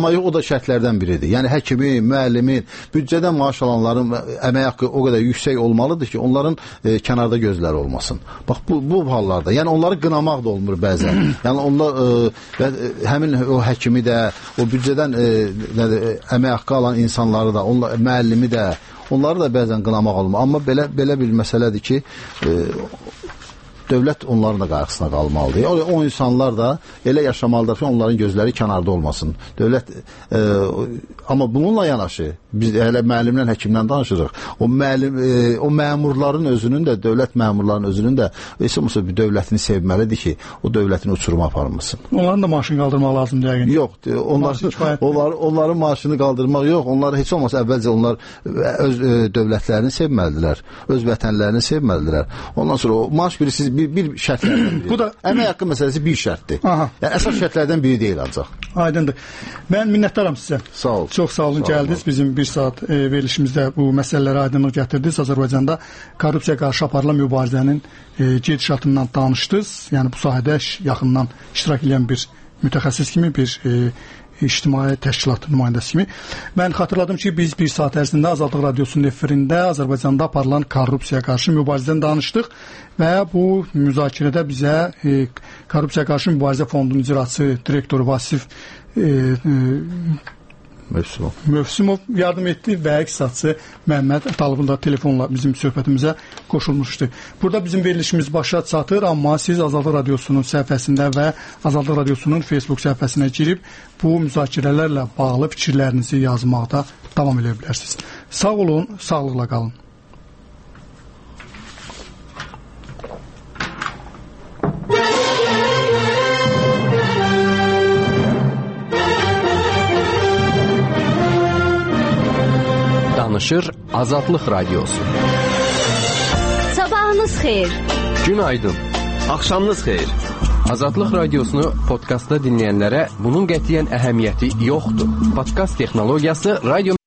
da şərtlərdən biridir. Yəni həkimin, müəllimin, büdcədən maaş alanların əmək haqqı o qədər yüksək olmalıdır ki, onların kənarda gözləri olmasın. Bax bu hallarda, yəni onları qınamaq da olmur bəzən. Yəni onlar həmin o həkimi də, o büdcədən əmək haqqı alan insanları da, müəllimi də, onları da bəzən qınamaq olmur. Amma belə bir məsələdir ki, dövlət onların da qayğısına qalmalıdır. O insanlar da elə yaşamalıdır ki, onların gözləri kənarda olmasın. Dövlət, amma bununla yanaşı, biz hələ müəllimlə, həkimlə danışırıq. O məmurların özünün də, dövlət məmurlarının özünün də bir dövlətini sevməlidir ki, o dövlətin uçuruma aparılmasın. Onların da maaşını qaldırmaq lazımdır yəqin. Yox, onların maaşını qaldırmaq yox. Onlar heç olmasa əvvəlcə onlar öz dövlətlərini sevməlidirlər, öz vətənlərini sevməlidirlər. Ondan sonra o maaş birisi bir şərtlərdən biri. Bu da əmək haqqı məsələsi bir şərtdir. Yəni əsas şərtlərdən biri deyil ancaq. Aydındır. Mən minnətdaram sizə. Sağ olun. Çox sağ olun gəldiniz. Bizim bir saat verilişimizdə bu məsələlərə aydınlıq gətirdiniz. Azərbaycanda korrupsiya qarşı aparılan mübarizənin gedişatından danışdınız. Yəni bu sahədə yaxından iştirak edən bir mütəxəssis kimi, bir ictimai təşkilat nümayəndəsi kimi. Mən xatırladım ki, biz bir saat ərzində Azadlıq Radiosunun efirində Azərbaycanda aparılan korrupsiya qarşı mübarizədən danışdıq və bu müzakirədə bizə Korrupsiya qarşı mübarizə fondunun icraçı direktoru Vasif Mövsümov yardım etdi və iqtisadçı Məhəmməd Talıblı da telefonla bizim söhbətimizə qoşulmuşdu. Burada bizim verilişimiz başa çatır, amma siz Azadlıq Radiosunun səhifəsində və Azadlıq Radiosunun Facebook səhifəsinə girib bu müzakirələrlə bağlı fikirlərinizi yazmaqda davam edə bilərsiniz. Sağ olun, sağlıqla qalın. Danışır Azadlıq Radiosu. Sabahınız xeyir. Günaydın. Axşamınız xeyir. Azadlıq Radiosunu podkastda dinləyənlərə bunun qətiyyən əhəmiyyəti yoxdur. Podkast texnologiyası radio